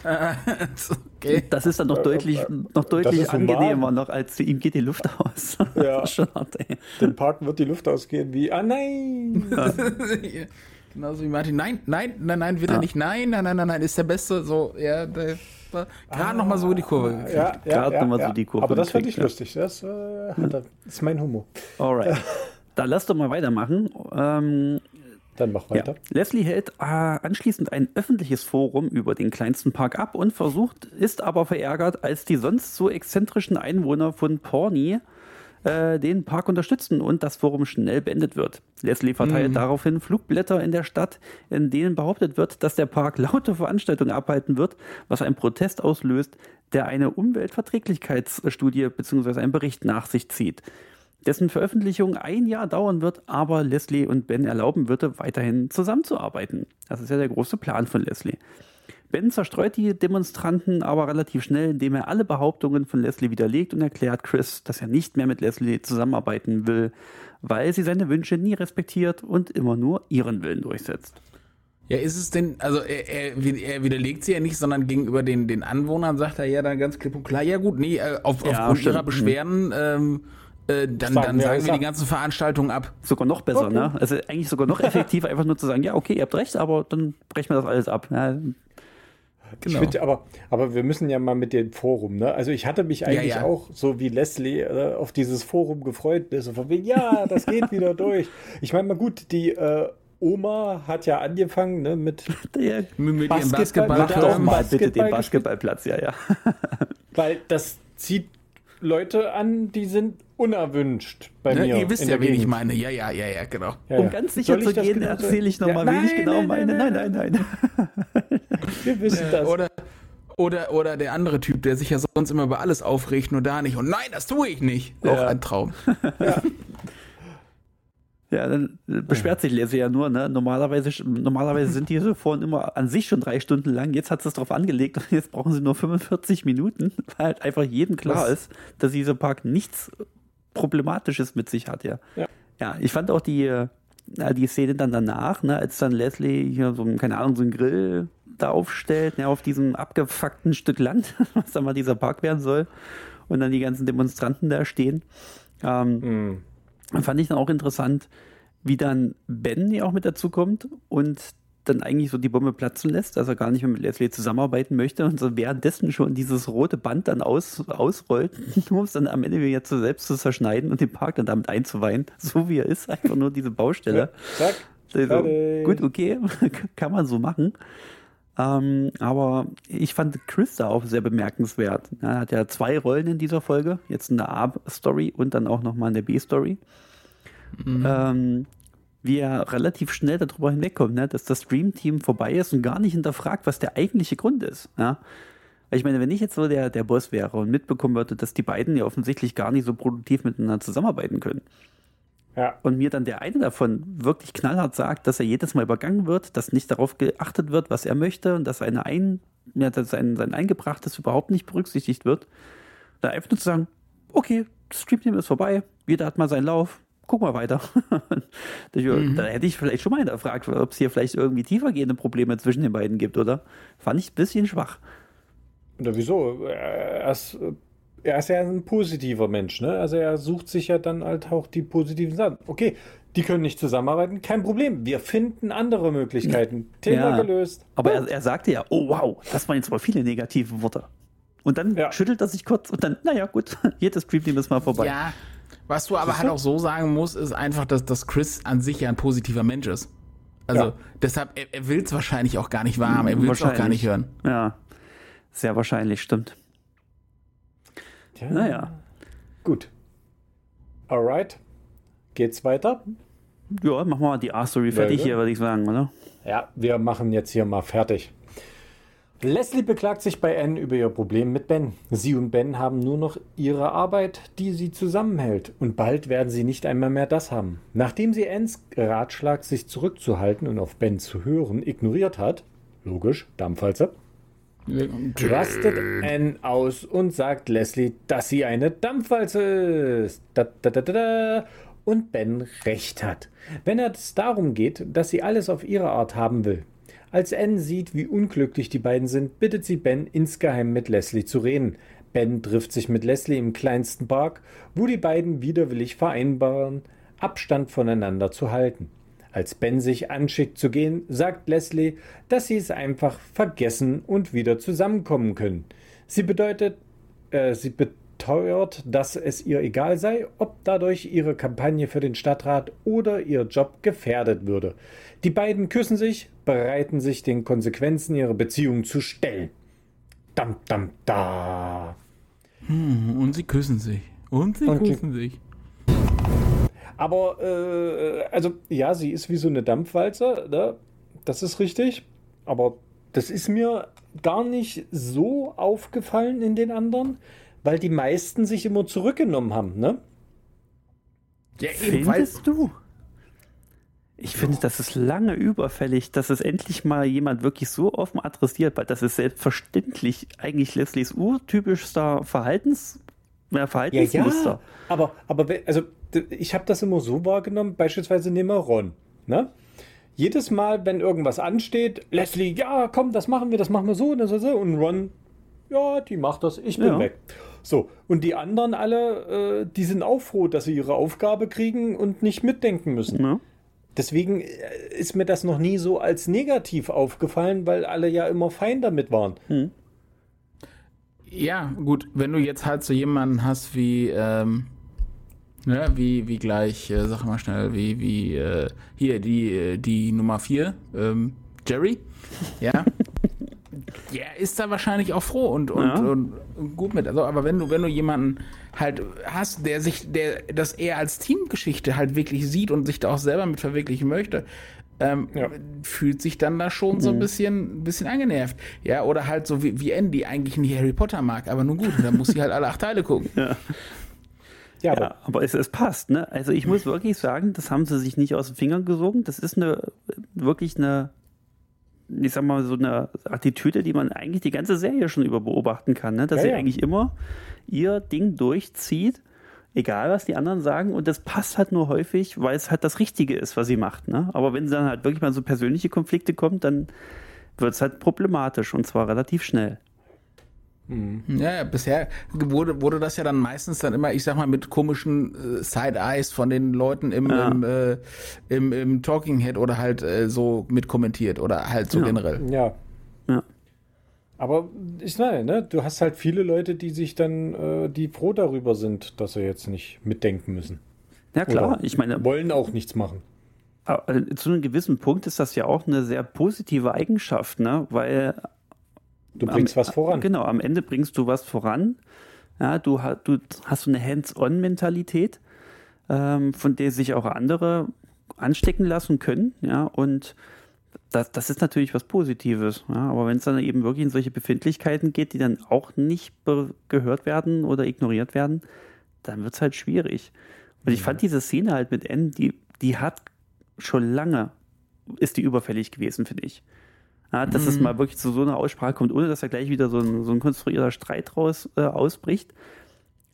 Okay. Das ist dann noch deutlich, noch deutlich ist human. angenehmer noch, als ihm geht die Luft aus. Ja. Das ist schon hart, ey. Dem Park wird die Luft ausgehen wie, ah nein. Genauso wie Martin. Nein, nein, nein, nein, wird er nicht. Nein, nein, nein, nein, nein, ist der Beste. So, ja, der war gerade noch mal so die Kurve gekriegt. Ja, ja, Gerade ja, noch mal ja. so die Kurve Aber das fand gekriegt, ich ja. lustig. Das, äh, hat er, ist mein Humor. Alright. Dann lass doch mal weitermachen. Ähm, Dann mach ja. weiter. Leslie hält äh, anschließend ein öffentliches Forum über den kleinsten Park ab und versucht, ist aber verärgert, als die sonst so exzentrischen Einwohner von Pawnee äh, den Park unterstützen und das Forum schnell beendet wird. Leslie verteilt Mhm. daraufhin Flugblätter in der Stadt, in denen behauptet wird, dass der Park laute Veranstaltungen abhalten wird, was einen Protest auslöst, der eine Umweltverträglichkeitsstudie bzw. einen Bericht nach sich zieht, dessen Veröffentlichung ein Jahr dauern wird, aber Leslie und Ben erlauben würde, weiterhin zusammenzuarbeiten. Das ist ja der große Plan von Leslie. Ben zerstreut die Demonstranten aber relativ schnell, indem er alle Behauptungen von Leslie widerlegt und erklärt Chris, dass er nicht mehr mit Leslie zusammenarbeiten will, weil sie seine Wünsche nie respektiert und immer nur ihren Willen durchsetzt. Ja, ist es denn, also er, er, er widerlegt sie ja nicht, sondern gegenüber den, den Anwohnern sagt er ja dann ganz klipp und klar, ja gut, nee, äh, auf, Ja, aufgrund stimmt. ihrer Beschwerden, ähm, äh, dann, Sagen dann wir sagen alles wir die ab. ganzen Veranstaltungen ab. Sogar noch besser, Okay. ne? Also eigentlich sogar noch effektiver, einfach nur zu sagen, ja, okay, ihr habt recht, aber dann brechen wir das alles ab. Ja, Ich finde, aber, aber wir müssen ja mal mit dem Forum, ne? Also ich hatte mich eigentlich ja. auch, so wie Leslie, äh, auf dieses Forum gefreut. So von wegen, ja, das geht wieder durch. Ich meine mal gut, die äh, Oma hat ja angefangen, ne, mit, der Mit, mit ihrem Basketball- Basketball. Mach Mach Ja, doch mal Basketball bitte den gespielt. Basketballplatz, ja, ja. weil das zieht Leute an, die sind unerwünscht bei Ne, mir. ihr wisst in ja, der wen ich Gegend. meine. Ja, ja, ja, ja, genau. Ja, Um ja. ganz sicher Soll zu ich das gehen, genau erzähle ich ja, nochmal, wen ich nein, genau nein, meine. Nein, nein, nein. Wir wissen das. Oder, oder, oder der andere Typ, der sich ja sonst immer über alles aufregt, nur da nicht. Und nein, das tue ich nicht. Auch Ja. ein Traum. Ja, dann beschwert sich Leslie ja nur, ne? Normalerweise, normalerweise sind diese Foren immer an sich schon drei Stunden lang. Jetzt hat sie es drauf angelegt und jetzt brauchen sie nur fünfundvierzig Minuten, weil halt einfach jedem klar Was? ist, dass dieser Park nichts Problematisches mit sich hat, ja. Ja. Ja, ich fand auch die, äh, die Szene dann danach, ne, als dann Leslie hier so, ein, keine Ahnung, so einen Grill da aufstellt, ne, auf diesem abgefuckten Stück Land, was dann mal dieser Park werden soll, und dann die ganzen Demonstranten da stehen. Ähm, Hm. Fand ich dann auch interessant, wie dann Ben ja auch mit dazu kommt und dann eigentlich so die Bombe platzen lässt, dass er gar nicht mehr mit Leslie zusammenarbeiten möchte und so währenddessen schon dieses rote Band dann aus, ausrollt, nur um es dann am Ende wieder zu selbst zu zerschneiden und den Park dann damit einzuweihen, so wie er ist, einfach nur diese Baustelle. Zack. Also, fertig. gut, okay, kann man so machen. Ähm, aber ich fand Chris da auch sehr bemerkenswert. Er hat ja zwei Rollen in dieser Folge, jetzt in der A-Story und dann auch nochmal in der B-Story. Mhm. Ähm, wie er relativ schnell darüber hinwegkommt, ne, dass das Dream-Team vorbei ist und gar nicht hinterfragt, was der eigentliche Grund ist. Ja? Weil ich meine, wenn ich jetzt so der, der Boss wäre und mitbekommen würde, dass die beiden ja offensichtlich gar nicht so produktiv miteinander zusammenarbeiten können, Ja. und mir dann der eine davon wirklich knallhart sagt, dass er jedes Mal übergangen wird, dass nicht darauf geachtet wird, was er möchte und dass seine ein, ja, dass sein, sein Eingebrachtes überhaupt nicht berücksichtigt wird, dann einfach nur zu sagen, okay, das Stream-Team ist vorbei, jeder hat mal seinen Lauf, guck mal weiter. mhm. Da hätte ich vielleicht schon mal hinterfragt, ob es hier vielleicht irgendwie tiefergehende Probleme zwischen den beiden gibt, oder? Fand ich ein bisschen schwach. Oder wieso? Er ist, er ist ja ein positiver Mensch, ne? Also er sucht sich ja dann halt auch die positiven Sachen. Okay, die können nicht zusammenarbeiten, kein Problem. Wir finden andere Möglichkeiten. Thema ja, gelöst. Aber er, er sagte ja, oh wow, das waren jetzt mal viele negative Worte. Und dann ja. schüttelt er sich kurz und dann, naja gut, jedes Stream ist mal vorbei. Ja, was du aber halt auch so sagen musst, ist einfach, dass, dass Chris an sich ja ein positiver Mensch ist. Also ja. deshalb, er, er will es wahrscheinlich auch gar nicht wahrhaben, er will es auch gar nicht hören. Ja, sehr wahrscheinlich, stimmt. Ja. Naja. Gut. Alright. Geht's weiter? Ja, machen wir mal die A-Story fertig ja, hier, würde ich sagen, oder? Ja, wir machen jetzt hier mal fertig. Leslie beklagt sich bei Anne über ihr Problem mit Ben. Sie und Ben haben nur noch ihre Arbeit, die sie zusammenhält. Und bald werden sie nicht einmal mehr das haben. Nachdem sie Annes Ratschlag, sich zurückzuhalten und auf Ben zu hören, ignoriert hat, logisch, Dampfwalze, rastet Anne aus und sagt Leslie, dass sie eine Dampfwalze ist. Da, da, da, da, da. Und Ben recht hat, wenn es darum geht, dass sie alles auf ihre Art haben will. Als Anne sieht, wie unglücklich die beiden sind, bittet sie Ben, insgeheim mit Leslie zu reden. Ben trifft sich mit Leslie im kleinsten Park, wo die beiden widerwillig vereinbaren, Abstand voneinander zu halten. Als Ben sich anschickt zu gehen, sagt Leslie, dass sie es einfach vergessen und wieder zusammenkommen können. Sie bedeutet, äh, sie beteuert, dass es ihr egal sei, ob dadurch ihre Kampagne für den Stadtrat oder ihr Job gefährdet würde. Die beiden küssen sich, bereiten sich den Konsequenzen ihrer Beziehung zu stellen. Dam, dam, da. Hm, und sie küssen sich. Und sie und küssen sich. Aber, äh, also, ja, sie ist wie so eine Dampfwalze, ne? Das ist richtig. Aber das ist mir gar nicht so aufgefallen in den anderen, weil die meisten sich immer zurückgenommen haben, ne? Ja, ebenfalls du. Ich finde, das ist lange überfällig, dass es endlich mal jemand wirklich so offen adressiert, weil das ist selbstverständlich eigentlich Leslies urtypischster Verhaltens, äh, Verhaltensmuster. Ja, ja, aber, aber also, ich habe das immer so wahrgenommen, beispielsweise nehmen wir Ron, ne? Jedes Mal, wenn irgendwas ansteht, Leslie, ja, komm, das machen wir, das machen wir so und so, so, und Ron, ja, die macht das, ich bin ja. weg. So, und die anderen alle, äh, die sind auch froh, dass sie ihre Aufgabe kriegen und nicht mitdenken müssen. Ja. Deswegen ist mir das noch nie so als negativ aufgefallen, weil alle ja immer fein damit waren. Hm. Ja, gut, wenn du jetzt halt so jemanden hast wie, ähm, ja, wie, wie gleich, äh, sag mal schnell, wie, wie, äh, hier, die, die Nummer vier, ähm, Jerry, ja, der ist da wahrscheinlich auch froh und, und, ja. und, und gut mit. Also, aber wenn du, wenn du jemanden halt hast, der sich, der das eher als Teamgeschichte halt wirklich sieht und sich da auch selber mit verwirklichen möchte, ähm, ja. fühlt sich dann da schon mhm. so ein bisschen, ein bisschen angenervt. Ja, oder halt so wie, wie Anne, die eigentlich nicht Harry Potter mag, aber nun gut, dann muss sie halt alle acht Teile gucken. Ja. Ja, aber, ja, aber es, es passt, ne? Also ich muss wirklich sagen, das haben sie sich nicht aus den Fingern gesogen. Das ist eine wirklich eine, ich sag mal, so eine Attitüde, die man eigentlich die ganze Serie schon über beobachten kann, ne? Dass ja, sie ja. eigentlich immer ihr Ding durchzieht, egal was die anderen sagen, und das passt halt nur häufig, weil es halt das Richtige ist, was sie macht, ne? Aber wenn dann halt wirklich mal so persönliche Konflikte kommt, dann wird es halt problematisch, und zwar relativ schnell. Ja, ja, bisher wurde, wurde das ja dann meistens dann immer, ich sag mal, mit komischen äh, Side-Eyes von den Leuten im, ja. im, äh, im, im Talking Head oder halt äh, so mit kommentiert oder halt so ja. generell. Ja. ja. Aber ich meine, ne, du hast halt viele Leute, die sich dann, äh, die froh darüber sind, dass sie jetzt nicht mitdenken müssen. Ja klar, oder ich meine. Wollen auch nichts machen. Aber zu einem gewissen Punkt ist das ja auch eine sehr positive Eigenschaft, ne, weil du bringst am, was voran. Genau, am Ende bringst du was voran. Ja, du, du hast so eine Hands-on-Mentalität, ähm, von der sich auch andere anstecken lassen können. Ja, und das, das ist natürlich was Positives. Ja, aber wenn es dann eben wirklich in solche Befindlichkeiten geht, die dann auch nicht gehört werden oder ignoriert werden, dann wird es halt schwierig. Und ich ja. fand diese Szene halt mit Anne, die, die hat schon lange, ist die überfällig gewesen, finde ich. Ja, dass mhm. es mal wirklich zu so einer Aussprache kommt, ohne dass da gleich wieder so ein, so ein konstruierter Streit raus äh, ausbricht.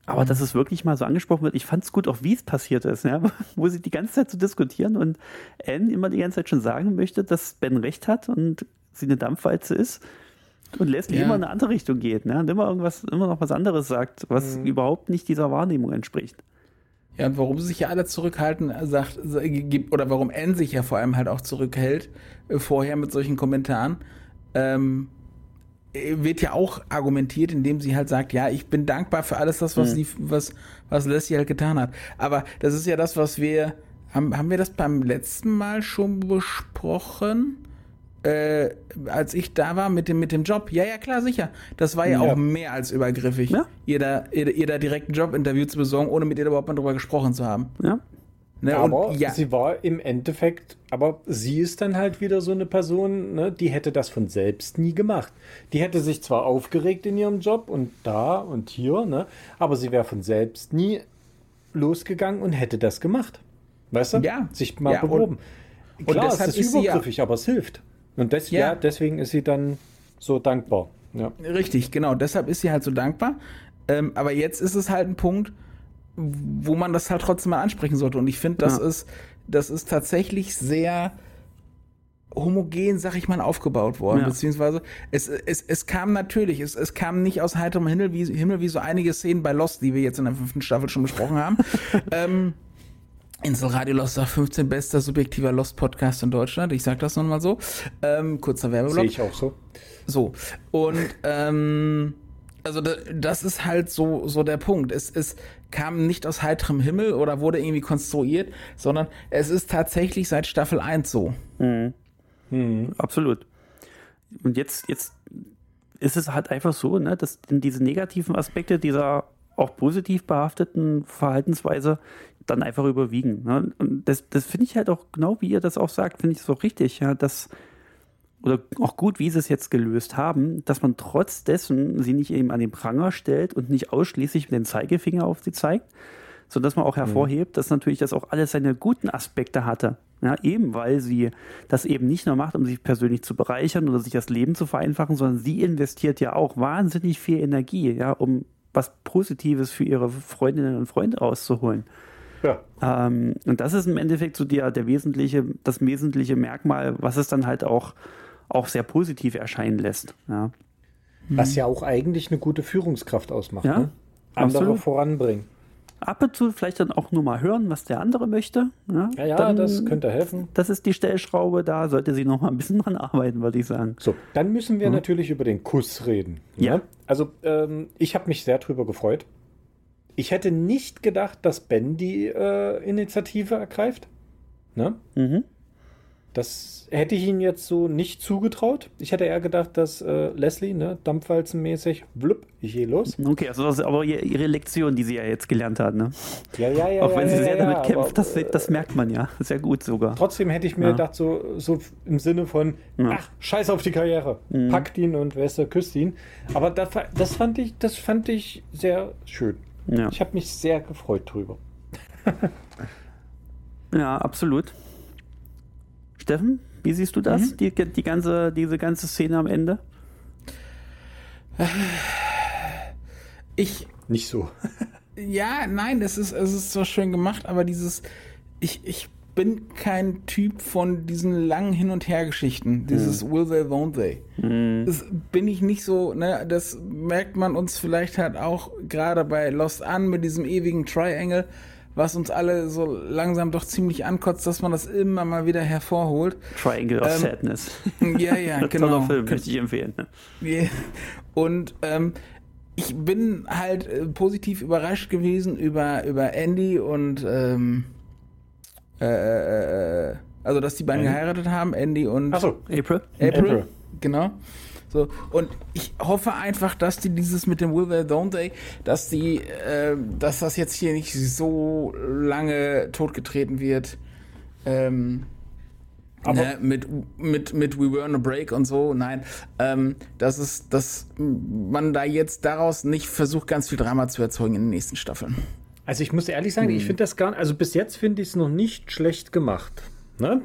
Aber dass es wirklich mal so angesprochen wird, ich fand es gut, auch wie es passiert ist, ja? Wo sie die ganze Zeit so diskutieren und Anne immer die ganze Zeit schon sagen möchte, dass Ben recht hat und sie eine Dampfwalze ist und Leslie Ja. immer in eine andere Richtung geht, ne? Und immer irgendwas, immer noch was anderes sagt, was Mhm. überhaupt nicht dieser Wahrnehmung entspricht. Ja, und warum sich ja alle zurückhalten, sagt, oder warum Anne sich ja vor allem halt auch zurückhält, äh, vorher mit solchen Kommentaren, ähm, wird ja auch argumentiert, indem sie halt sagt, ja, ich bin dankbar für alles das, was Mhm. sie, was, was Leslie halt getan hat. Aber das ist ja das, was wir, haben, haben wir das beim letzten Mal schon besprochen? Äh, als ich da war mit dem, mit dem Job. Ja, ja, klar, sicher. Das war ja, Ja. auch mehr als übergriffig, Ja. ihr, da, ihr, ihr da direkt ein Jobinterview zu besorgen, ohne mit ihr überhaupt mal drüber gesprochen zu haben. Ja? Ne? Aber und, ja, sie war im Endeffekt, aber sie ist dann halt wieder so eine Person, ne, die hätte das von selbst nie gemacht. Die hätte sich zwar aufgeregt in ihrem Job und da und hier, ne, aber sie wäre von selbst nie losgegangen und hätte das gemacht. Weißt du? Ja. Sich mal Ja, und- beworben. und Klar, deshalb es ist ist sie ja- übergriffig, aber es hilft. Und des, Ja. ja, deswegen ist sie dann so dankbar. Ja. Richtig, genau. Deshalb ist sie halt so dankbar. Ähm, aber jetzt ist es halt ein Punkt, wo man das halt trotzdem mal ansprechen sollte. Und ich finde, das Ja. ist, das ist tatsächlich sehr homogen, sag ich mal, aufgebaut worden. Ja. Beziehungsweise es, es, es kam natürlich, es, es kam nicht aus heiterem Himmel wie, Himmel, wie so einige Szenen bei Lost, die wir jetzt in der fünften Staffel schon besprochen haben. ähm, Inselradio Lost sagt fünfzehn bester subjektiver Lost-Podcast in Deutschland. Ich sag das nun mal so. Ähm, kurzer Werbeblock. Sehe ich auch so. So, und ähm, also da, das ist halt so, so der Punkt. Es, es kam nicht aus heiterem Himmel oder wurde irgendwie konstruiert, sondern es ist tatsächlich seit Staffel eins so. Mhm. Hm. Absolut. Und jetzt, jetzt ist es halt einfach so, ne, dass diese negativen Aspekte dieser auch positiv behafteten Verhaltensweise dann einfach überwiegen. Ne? Und das, das finde ich halt auch, genau wie ihr das auch sagt, finde ich so richtig, ja, dass, oder auch gut, wie sie es jetzt gelöst haben, dass man trotz dessen sie nicht eben an den Pranger stellt und nicht ausschließlich mit dem Zeigefinger auf sie zeigt, sodass man auch hervorhebt, dass natürlich das auch alles seine guten Aspekte hatte. Ja, eben weil sie das eben nicht nur macht, um sich persönlich zu bereichern oder sich das Leben zu vereinfachen, sondern sie investiert ja auch wahnsinnig viel Energie, ja, um was Positives für ihre Freundinnen und Freunde rauszuholen. Ja. Ähm, und das ist im Endeffekt so der, der wesentliche, das wesentliche Merkmal, was es dann halt auch, auch sehr positiv erscheinen lässt. Ja, Was ja auch eigentlich eine gute Führungskraft ausmacht. Ja, ne? Andere absolut. voranbringen. Ab und zu vielleicht dann auch nur mal hören, was der andere möchte. Ja, Ja, ja, dann, das könnte helfen. Das ist die Stellschraube, da sollte sie noch mal ein bisschen dran arbeiten, würde ich sagen. So, dann müssen wir natürlich über den Kuss reden. Ja. Ne? Also, ähm, ich habe mich sehr drüber gefreut. Ich hätte nicht gedacht, dass Ben die äh, Initiative ergreift. Ne? Mhm. Das hätte ich ihm jetzt so nicht zugetraut. Ich hätte eher gedacht, dass äh, Leslie, ne, dampfwalzenmäßig, blub, ich gehe los. Okay, also das ist aber ihr- ihre Lektion, die sie ja jetzt gelernt hat, ne? Ja, ja, ja. Auch ja, wenn sie ja, sehr ja, damit aber, kämpft, das, äh, das merkt man ja. Sehr gut sogar. Trotzdem hätte ich mir Ja. gedacht, so, so im Sinne von, Ja. ach, scheiß auf die Karriere. Mhm. Packt ihn und weißt du, küsst ihn. Aber das, das, fand ich, das fand ich sehr schön. Ja. Ich habe mich sehr gefreut drüber. Ja, absolut. Steffen, wie siehst du das? Die, die ganze, diese ganze Szene am Ende? Ich, Nicht so. ja, nein, es ist, es ist zwar schön gemacht, aber dieses, ich, ich bin kein Typ von diesen langen Hin- und Her-Geschichten. Dieses will they, won't they. Das bin ich nicht so, ne, das merkt man uns vielleicht halt auch gerade bei Lost an mit diesem ewigen Triangle, was uns alle so langsam doch ziemlich ankotzt, dass man das immer mal wieder hervorholt. Triangle of Ähm, Sadness. Ja, ja, genau. Toller Film, möchte ich empfehlen. Ne? Yeah. Und ähm, ich bin halt äh, positiv überrascht gewesen über, über Andy und ähm, äh, äh, also dass die beiden Andy? geheiratet haben, Andy und Achso, April? April. April. Genau. So, und ich hoffe einfach, dass die dieses mit dem Will They, Don't They, dass die, äh, dass das jetzt hier nicht so lange totgetreten wird. Ähm, Aber- ne, mit, mit, mit We Were on a Break und so, nein. Ähm, dass es, dass man da jetzt daraus nicht versucht, ganz viel Drama zu erzeugen in den nächsten Staffeln. Also ich muss ehrlich sagen, ich finde das gar nicht, also bis jetzt finde ich es noch nicht schlecht gemacht. Ne?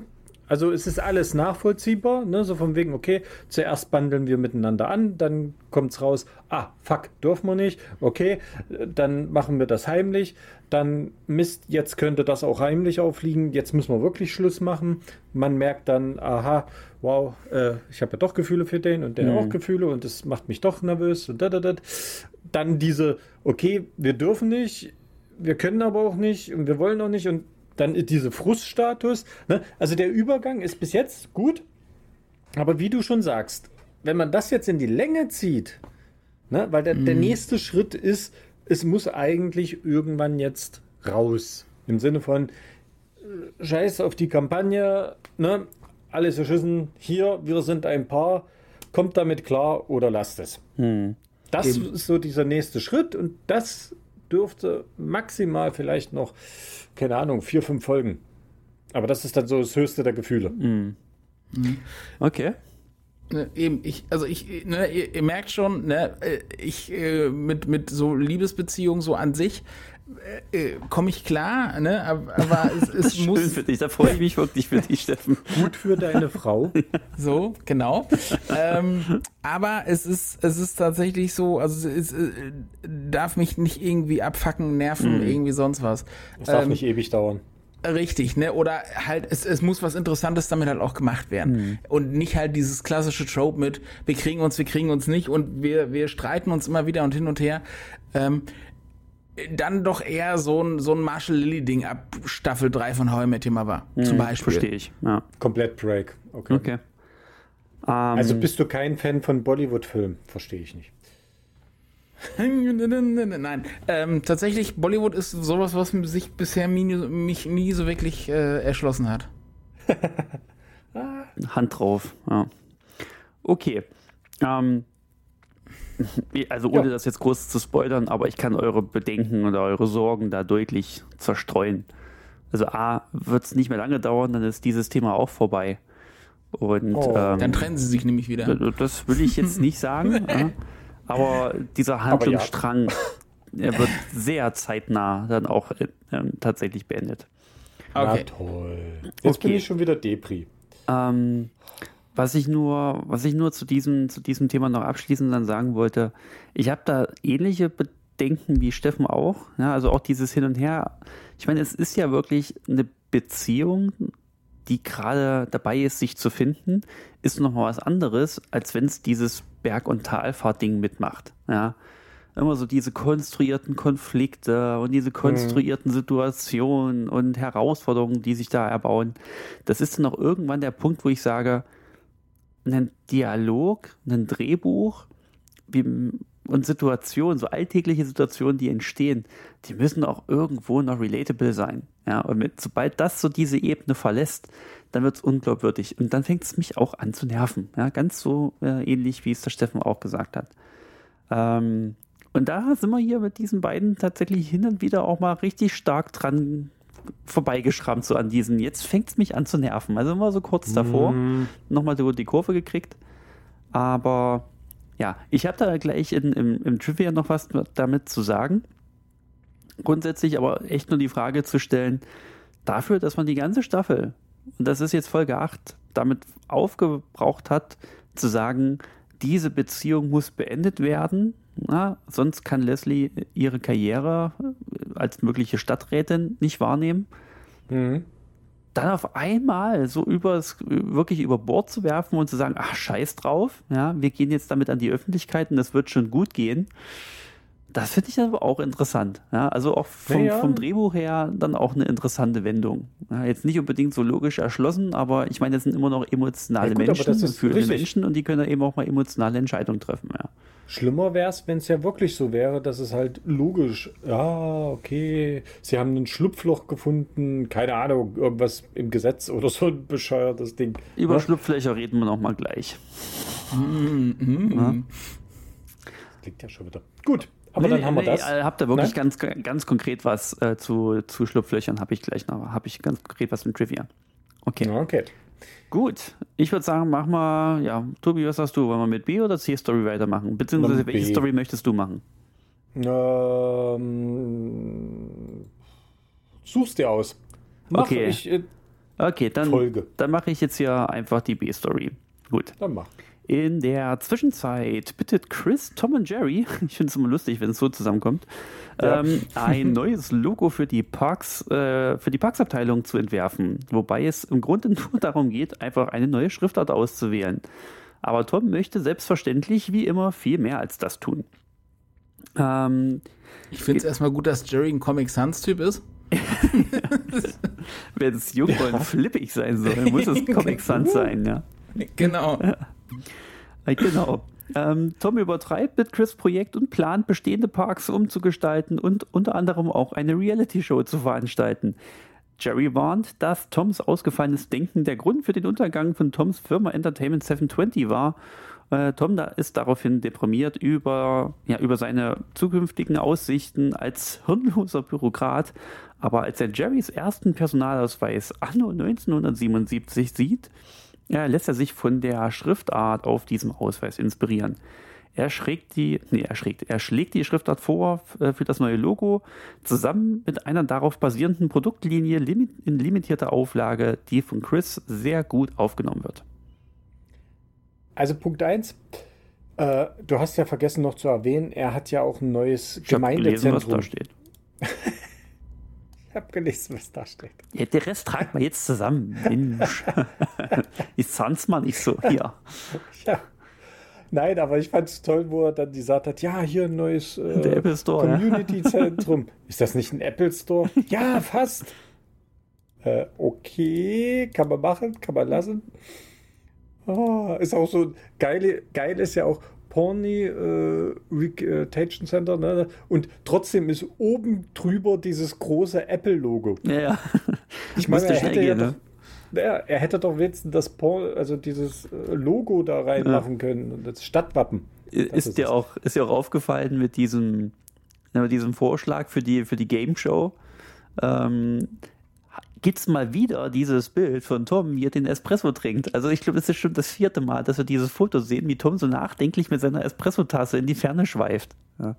Also es ist alles nachvollziehbar, ne? So von wegen, okay, zuerst bandeln wir miteinander an, dann kommt's raus, ah, fuck, dürfen wir nicht, okay, dann machen wir das heimlich, dann Mist, jetzt könnte das auch heimlich aufliegen, jetzt müssen wir wirklich Schluss machen. Man merkt dann, aha, wow, äh, ich habe ja doch Gefühle für den und der Mhm. auch Gefühle und das macht mich doch nervös und da, da, da. Dann diese, okay, wir dürfen nicht, wir können aber auch nicht und wir wollen auch nicht und dann diese Fruststatus. Ne? Also der Übergang ist bis jetzt gut, aber wie du schon sagst, wenn man das jetzt in die Länge zieht, ne? Weil der, der nächste Schritt ist, es muss eigentlich irgendwann jetzt raus. Im Sinne von äh, Scheiß auf die Kampagne, ne? Alles erschissen, hier, wir sind ein Paar, kommt damit klar oder lasst es. Hm. Das Eben. ist so dieser nächste Schritt und das dürfte maximal vielleicht noch, keine Ahnung, vier, fünf Folgen. Aber das ist dann so das höchste der Gefühle. Okay. Ne, eben, ich, also ich, ne, ihr, ihr merkt schon, ne, äh, ich äh, mit, mit so Liebesbeziehungen so an sich äh, äh, komme ich klar, ne, aber, aber es, es Schön muss für dich, da freue ich mich wirklich für dich, Steffen. Gut für deine Frau. so, genau. ähm, aber es ist, es ist tatsächlich so, also es äh, darf mich nicht irgendwie abfacken, nerven, Mhm. irgendwie sonst was. Das darf Ähm, nicht ewig dauern. Richtig, ne? Oder halt, es, es muss was Interessantes damit halt auch gemacht werden. Und nicht halt dieses klassische Trope mit, wir kriegen uns, wir kriegen uns nicht und wir, wir streiten uns immer wieder und hin und her. Ähm, dann doch eher so ein, so ein Marshall Lilly-Ding ab Staffel drei von How I Met Your Mother, zum Beispiel. Verstehe ich. Ja. Komplett Break. Okay. Okay. Ähm, Also bist du kein Fan von Bollywood-Filmen? Verstehe ich nicht. Nein, ähm, tatsächlich, Bollywood ist sowas, was sich bisher nie, mich nie so wirklich äh, erschlossen hat. Hand drauf. Ja. Okay. Ähm, also ohne Ja. das jetzt groß zu spoilern, aber ich kann eure Bedenken oder eure Sorgen da deutlich zerstreuen. Also A, wird es nicht mehr lange dauern, dann ist dieses Thema auch vorbei. Und Oh. ähm, Dann trennen sie sich nämlich wieder. das will ich jetzt nicht sagen, ja. Aber dieser Handlungsstrang, er wird sehr zeitnah dann auch äh, ähm, tatsächlich beendet. Okay. Na toll. Jetzt bin Okay. ich schon wieder Depri. Ähm, was ich nur, was ich nur zu diesem, zu diesem Thema noch abschließend dann sagen wollte, ich habe da ähnliche Bedenken wie Steffen auch. Ja, also auch dieses Hin und Her. Ich meine, es ist ja wirklich eine Beziehung, die gerade dabei ist, sich zu finden, ist nochmal was anderes, als wenn es dieses Berg- und Talfahrt-Ding mitmacht. Ja. Immer so diese konstruierten Konflikte und diese konstruierten Situationen und Herausforderungen, die sich da erbauen. Das ist dann auch irgendwann der Punkt, wo ich sage, ein Dialog, ein Drehbuch wie, und Situationen, so alltägliche Situationen, die entstehen, die müssen auch irgendwo noch relatable sein. Ja, und mit, sobald das so diese Ebene verlässt, dann wird es unglaubwürdig. Und dann fängt es mich auch an zu nerven. Ja, ganz so äh, ähnlich, wie es der Steffen auch gesagt hat. Ähm, und da sind wir hier mit diesen beiden tatsächlich hin und wieder auch mal richtig stark dran vorbeigeschrammt, so an diesen, jetzt fängt es mich an zu nerven. Also immer so kurz davor, nochmal so die Kurve gekriegt. Aber ja, ich habe da gleich in, im, im Trivia noch was damit zu sagen. Grundsätzlich aber echt nur die Frage zu stellen, dafür, dass man die ganze Staffel, und das ist jetzt Folge acht, damit aufgebraucht hat, zu sagen, diese Beziehung muss beendet werden, na, sonst kann Leslie ihre Karriere als mögliche Stadträtin nicht wahrnehmen. Mhm. Dann auf einmal so übers, wirklich über Bord zu werfen und zu sagen, ach, scheiß drauf, ja, wir gehen jetzt damit an die Öffentlichkeit und das wird schon gut gehen. Das finde ich aber auch interessant. Ja, also auch vom, Ja. vom Drehbuch her dann auch eine interessante Wendung. Ja, jetzt nicht unbedingt so logisch erschlossen, aber ich meine, das sind immer noch emotionale Ja, gut, aber Menschen, das ist fühlende richtig. Menschen und die können eben auch mal emotionale Entscheidungen treffen. Ja. Schlimmer wäre es, wenn es ja wirklich so wäre, dass es halt logisch, ja, okay, sie haben ein Schlupfloch gefunden, keine Ahnung, irgendwas im Gesetz oder so ein bescheuertes Ding. Über Ja? Schlupflöcher reden wir noch mal gleich. Mhm. Klingt ja schon wieder. Gut, aber Nee, dann haben wir nee, das. äh, Habt ihr wirklich Nein? ganz, ganz konkret was äh, zu, zu Schlupflöchern? Habe ich gleich noch. Habe ich ganz konkret was mit Trivia. Okay. Ja, okay. Gut, ich würde sagen, mach mal, ja, Tobi, was sagst du? Wollen wir mit B oder C-Story weitermachen? Beziehungsweise Mit welche B. Story möchtest du machen? Ähm, such's dir aus. Mach Okay. ich, äh, Okay, dann, Folge. dann mache ich jetzt hier einfach die B-Story. Gut. Dann mach. In der Zwischenzeit bittet Chris, Tom und Jerry, ich finde es immer lustig, wenn es so zusammenkommt, Ja. ähm, ein neues Logo für die Parks, äh, für die Parksabteilung zu entwerfen. Wobei es im Grunde nur darum geht, einfach eine neue Schriftart auszuwählen. Aber Tom möchte selbstverständlich wie immer viel mehr als das tun. Ähm, Ich finde es erstmal gut, dass Jerry ein Comic Sans-Typ ist. Wenn es jung und flippig sein soll, muss es Comic Sans sein, ja. Genau. Äh, Genau. Ähm, Tom übertreibt mit Chris' Projekt und plant, bestehende Parks umzugestalten und unter anderem auch eine Reality-Show zu veranstalten. Jerry warnt, dass Toms ausgefallenes Denken der Grund für den Untergang von Toms Firma Entertainment siebenhundertzwanzig war. Äh, Tom da ist daraufhin deprimiert über, ja, über seine zukünftigen Aussichten als hirnloser Bürokrat. Aber als er Jerrys ersten Personalausweis anno neunzehnhundertsiebenundsiebzig sieht, ja, lässt er sich von der Schriftart auf diesem Ausweis inspirieren. Er schlägt die, nee, er schlägt, er schlägt die Schriftart vor äh, für das neue Logo, zusammen mit einer darauf basierenden Produktlinie limit, in limitierter Auflage, die von Chris sehr gut aufgenommen wird. Also Punkt eins, äh, du hast ja vergessen noch zu erwähnen, er hat ja auch ein neues Ich habe gelesen, was Gemeindezentrum. da steht. Ich habe gelesen, was da steht. Ja, der Rest tragen wir jetzt zusammen. Mensch. Ich zanz mal nicht so. Hier. Ja. Nein, aber ich fand es toll, wo er dann gesagt hat, ja, hier ein neues äh, Der Apple Store, ja. Community-Zentrum. Ist das nicht ein Apple Store? Ja, fast. Äh, okay, kann man machen, kann man lassen. Oh, ist auch so geil, geil ist ja auch Pawnee äh, Reputation Center, ne? Und trotzdem ist oben drüber dieses große Apple-Logo. Ja, ja. Ich meine, Musste er schnell hätte, ja gehen, ne? doch, ja, er hätte doch wenigstens das Pawn, also dieses äh, Logo da reinmachen können und das Stadtwappen. Das Ist dir es. auch, ist dir auch aufgefallen mit diesem, ja, mit diesem Vorschlag für die, für die Game Show? Ähm, Gibt es mal wieder dieses Bild von Tom, wie er den Espresso trinkt? Also ich glaube, es ist schon das vierte Mal, dass wir dieses Foto sehen, wie Tom so nachdenklich mit seiner Espressotasse in die Ferne schweift. Ja.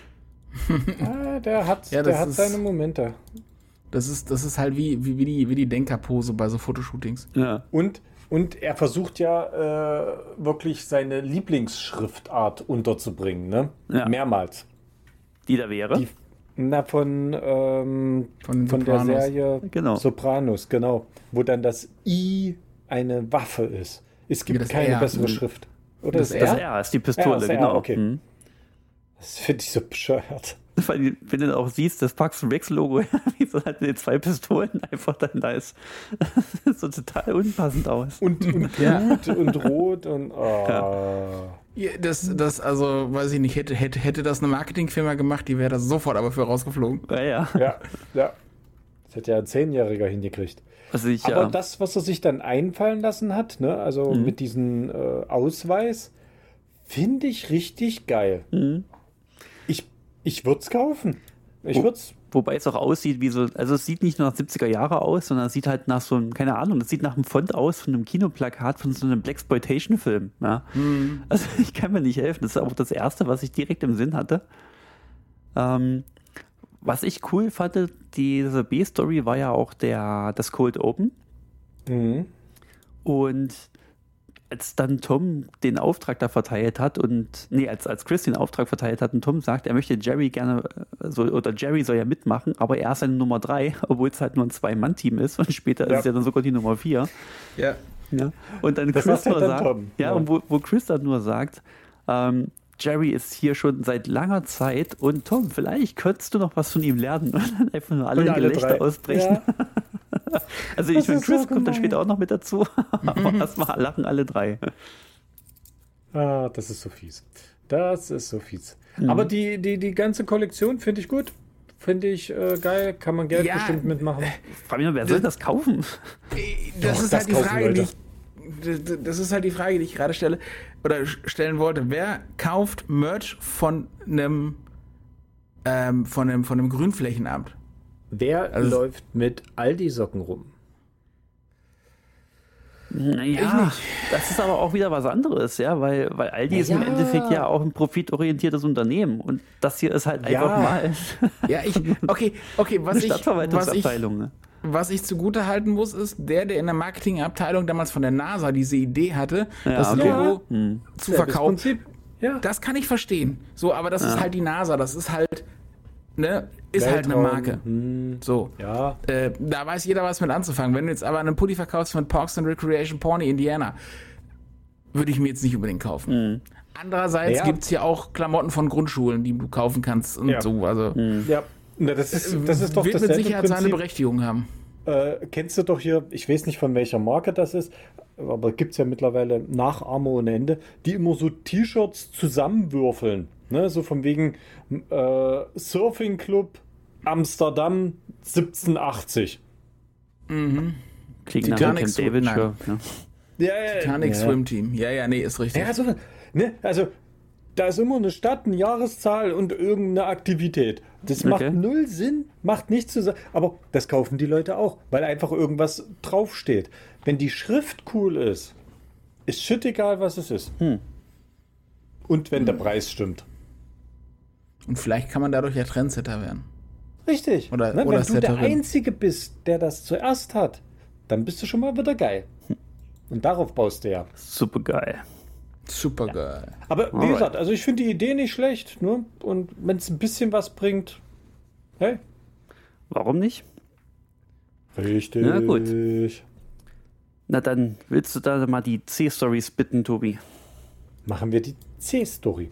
Ah, der hat, Ja, der das hat ist- seine Momente. Das ist, das ist halt wie, wie, wie die, wie die Denkerpose bei so Fotoshootings. Ja. Und, und er versucht ja äh, wirklich seine Lieblingsschriftart unterzubringen, ne? Ja. Mehrmals. Die da wäre. Die, na, von, ähm, Von den von der Sopranos. Serie Genau. Sopranos, genau. Wo dann das I eine Waffe ist. Es gibt das keine R. bessere Schrift. Oder Das ist Das R? R ist die Pistole, Ja, das R, genau. okay. Mhm. Das finde ich so bescheuert. Weil, wenn du auch siehst, das Parks and Recs Logo, wie so halt die zwei Pistolen einfach dann da ist. Das sieht so total unpassend aus. Und, und Ja. Blut und Rot und oh. Ja, das, das, also, weiß ich nicht, hätte, hätte, hätte das eine Marketingfirma gemacht, die wäre da sofort aber für rausgeflogen. Ja, ja. Ja, ja. Das hätte ja ein Zehnjähriger hingekriegt. Also ich, Aber ja, das, was er sich dann einfallen lassen hat, ne, also Mhm. mit diesem äh, Ausweis, finde ich richtig geil. Mhm. Ich, ich würde es kaufen. Ich Wo- würde es. Wobei es auch aussieht wie so, also es sieht nicht nur nach siebziger Jahre aus, sondern es sieht halt nach so einem, keine Ahnung, es sieht nach einem Font aus von einem Kinoplakat von so einem Blaxploitation-Film. Ja. Also ich kann mir nicht helfen. Das ist auch das Erste, was ich direkt im Sinn hatte. Ähm, was ich cool fand, diese B-Story war ja auch der, das Cold Open. Mhm. Und als dann Tom den Auftrag da verteilt hat und, nee, als, als Chris den Auftrag verteilt hat und Tom sagt, er möchte Jerry gerne, äh, so, oder Jerry soll ja mitmachen, aber er ist seine Nummer drei, obwohl es halt nur ein Zwei-Mann-Team ist und später Ja. ist es ja dann sogar die Nummer vier. Ja. Ja. Und dann Das Chris sagt nur dann sagt, Tom. ja, Ja. und wo, wo Chris dann nur sagt, ähm, Jerry ist hier schon seit langer Zeit und Tom, vielleicht könntest du noch was von ihm lernen und dann einfach nur alle Und in alle Gelächter drei. ausbrechen. Ja. Also ich Das finde, ist Chris so kommt dann gemein. später auch noch mit dazu, aber erstmal lachen alle drei. Ah, das ist so fies. Das ist so fies. Mhm. Aber die, die, die ganze Kollektion finde ich gut. Finde ich äh, geil. Kann man Geld Ja. bestimmt mitmachen. Frag mich mal, wer soll das kaufen? Das Doch, ist das halt die kaufen Frage, die Leute. ich, das- das ist halt die Frage, die ich gerade stelle oder stellen wollte. Wer kauft Merch von einem ähm, von einem von einem Grünflächenamt? Wer Also- läuft mit Aldi-Socken rum? Naja, das ist aber auch wieder was anderes, ja, weil, weil Aldi ist im Ja. Endeffekt ja auch ein profitorientiertes Unternehmen und das hier ist halt Ja. einfach mal Ja, ich okay, okay, was eine ich was ich Stadtverwaltungsabteilung. Ne? was ich zugute halten muss, ist, der, der in der Marketingabteilung damals von der NASA diese Idee hatte, Ja, das okay. Logo Hm. zu Selbes verkaufen, Prinzip. Ja. das kann ich verstehen. So, aber das ist halt die NASA, das ist halt, ne, ist halt eine Weltraum. Marke. Hm. So. Ja. Äh, da weiß jeder was mit anzufangen. Wenn du jetzt aber einen Pulli verkaufst mit Parks and Recreation Pawnee, Indiana, würde ich mir jetzt nicht unbedingt kaufen. Andererseits Ja. gibt es hier auch Klamotten von Grundschulen, die du kaufen kannst und Ja. so. Also Ja. Na, das ist, das ist doch wird mit dasselbe Sicherheit seine Prinzip. Berechtigung haben. Äh, kennst du doch hier, ich weiß nicht von welcher Marke das ist, aber gibt es ja mittlerweile Nachahmer ohne Ende, die immer so T-Shirts zusammenwürfeln. Ne? So von wegen äh, Surfing Club Amsterdam siebzehnhundertachtzig. Mhm. Klingt nach Titanic Camp Swim- David nein. Show. Ja. Ja, ja, Titanic ja. Swim Team. Ja, ja, nee, ist richtig. Ja, also, ne, also da ist immer eine Stadt, eine Jahreszahl und irgendeine Aktivität. Das Okay. macht null Sinn, macht nichts zu sagen. Aber das kaufen die Leute auch, weil einfach irgendwas draufsteht. Wenn die Schrift cool ist, ist shit egal, was es ist. Hm. Und wenn der Preis stimmt. Und vielleicht kann man dadurch ja Trendsetter werden. Richtig. Oder- ne, oder wenn du der Setterin. Einzige bist, der das zuerst hat, dann bist du schon mal wieder geil. Und darauf baust du ja. Super geil. Super geil. Aber wie Alright. gesagt, also ich finde die Idee nicht schlecht. Ne? Und wenn es ein bisschen was bringt, hey. Warum nicht? Richtig. Na gut. Na dann, willst du da mal die C-Stories bitten, Tobi? Machen wir die C-Story.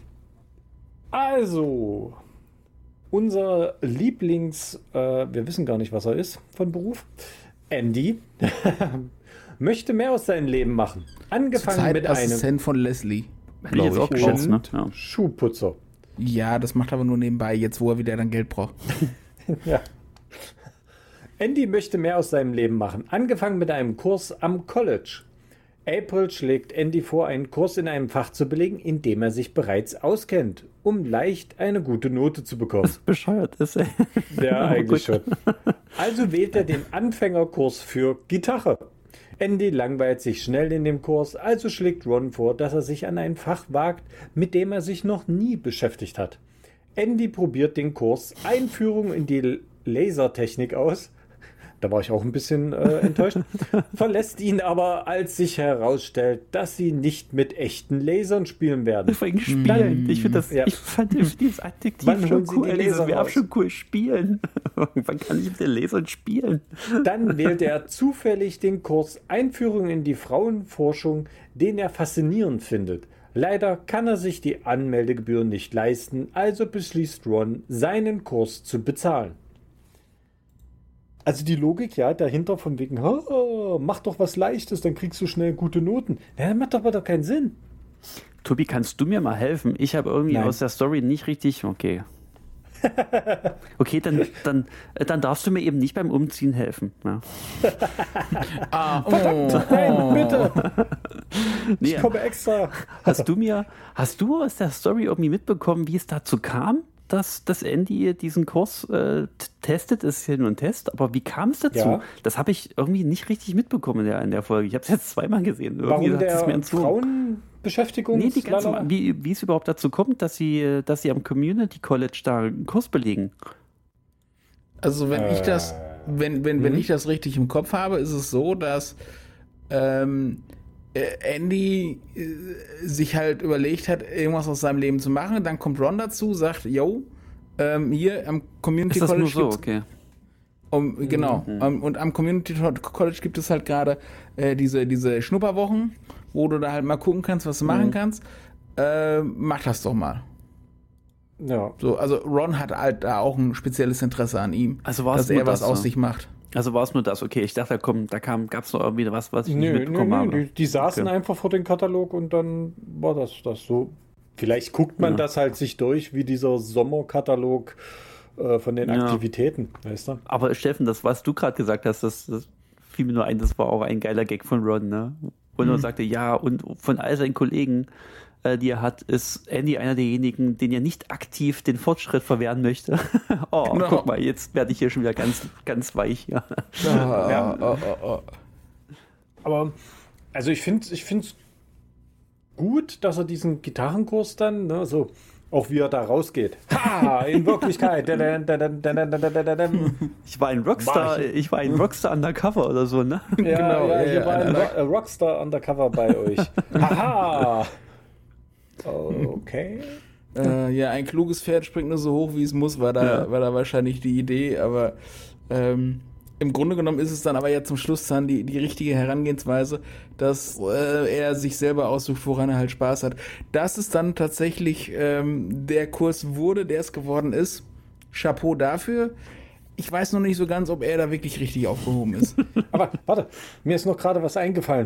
Also, unser Lieblings, äh, wir wissen gar nicht, was er ist von Beruf, Andy, möchte mehr aus seinem Leben machen. Angefangen mit einem Zeitassistent von Leslie. Hätte ich jetzt auch glaub geschätzt, ne? und Ja. Schuhputzer. Ja, das macht aber nur nebenbei, jetzt wo er wieder dann Geld braucht. Ja. Andy möchte mehr aus seinem Leben machen. Angefangen mit einem Kurs am College. April schlägt Andy vor, einen Kurs in einem Fach zu belegen, in dem er sich bereits auskennt, um leicht eine gute Note zu bekommen. Bescheuert ist, ey. Ja, eigentlich gut. schon. Also wählt er den Anfängerkurs für Gitarre. Andy langweilt sich schnell in dem Kurs, also schlägt Ron vor, dass er sich an ein Fach wagt, mit dem er sich noch nie beschäftigt hat. Andy probiert den Kurs Einführung in die Lasertechnik aus. Da war ich auch ein bisschen äh, enttäuscht. Verlässt ihn aber, als sich herausstellt, dass sie nicht mit echten Lasern spielen werden. Vor allem spielen. Ich finde das, Ja. ich fand dieses Adjektiv Wann schon holen Sie cool. die Ey, Laser Dieses Verb raus? schon cool. Spielen. Wann kann ich mit den Lasern spielen? Dann wählt er zufällig den Kurs Einführung in die Frauenforschung, den er faszinierend findet. Leider kann er sich die Anmeldegebühren nicht leisten, also beschließt Ron, seinen Kurs zu bezahlen. Also die Logik, ja, dahinter von wegen, "Oh, mach doch was Leichtes, dann kriegst du schnell gute Noten. Ja, das macht aber doch keinen Sinn. Tobi, kannst du mir mal helfen? Ich habe irgendwie Nein. aus der Story nicht richtig. Okay. Okay, dann, dann, äh, dann darfst du mir eben nicht beim Umziehen helfen. Ja. Ah, Nein, bitte, Nee, ich komme extra. hast du mir, hast du aus der Story irgendwie mitbekommen, wie es dazu kam, dass, dass Andy diesen Kurs äh, t- testet? Das ist ja nur ein Test, aber wie kam es dazu? Ja. Das habe ich irgendwie nicht richtig mitbekommen in der, in der Folge. Ich habe es jetzt zweimal gesehen. Irgendwie Warum hat es mir der entzogen. Frauenbeschäftigung? Nee, die ganze, wie, wie es überhaupt dazu kommt, dass sie, dass sie am Community College da einen Kurs belegen. Also wenn ich das, wenn, wenn, wenn ich das richtig im Kopf habe, ist es so, dass ähm, äh, Andy äh, sich halt überlegt hat, irgendwas aus seinem Leben zu machen. Dann kommt Ron dazu, sagt, yo, ähm, hier am Community Ist das nur College so? gibt's- Okay. um, genau. Um, und am Community College gibt es halt gerade äh, diese, diese Schnupperwochen, wo du da halt mal gucken kannst, was du machen kannst. Äh, mach das doch mal. Ja. So, also Ron hat halt da auch ein spezielles Interesse an ihm, Also war es dass nur er was das, aus so? sich macht. Also war es nur das, okay. Ich dachte, da, komm, da kam, gab es noch irgendwie was, was ich nicht Nö, nö, mitbekommen nö, habe. die, die saßen Okay. einfach vor dem Katalog und dann war das das so. Vielleicht guckt man Ja. das halt sich durch, wie dieser Sommerkatalog äh, von den Ja. Aktivitäten, weißt du? Aber Steffen, das, was du gerade gesagt hast, das, das fiel mir nur ein, das war auch ein geiler Gag von Ron, ne? Und er sagte, ja, und von all seinen Kollegen, äh, die er hat, ist Andy einer derjenigen, den er nicht aktiv den Fortschritt verwehren möchte. Oh, Genau. guck mal, jetzt werde ich hier schon wieder ganz, ganz weich. Ja. Ja, oh, oh, oh. Aber, also ich finde ich finde es gut, dass er diesen Gitarrenkurs dann, ne, so Auch wie er da rausgeht. Ha, in Wirklichkeit. Ich war ein Rockstar, ich. ich war ein Rockstar Undercover oder so, ne? Ja, Genau, ja, ja, hier ja, war ein ja. Ro- Rockstar Undercover bei euch. Haha. Okay. Äh, ja, ein kluges Pferd springt nur so hoch, wie es muss, war da, Ja. war da wahrscheinlich die Idee, aber ähm, im Grunde genommen ist es dann aber ja zum Schluss dann die, die richtige Herangehensweise, dass äh, er sich selber aussucht, woran er halt Spaß hat. Dass es dann tatsächlich ähm, der Kurs wurde, der es geworden ist, Chapeau dafür. Ich weiß noch nicht so ganz, ob er da wirklich richtig aufgehoben ist. Aber warte, mir ist noch gerade was eingefallen.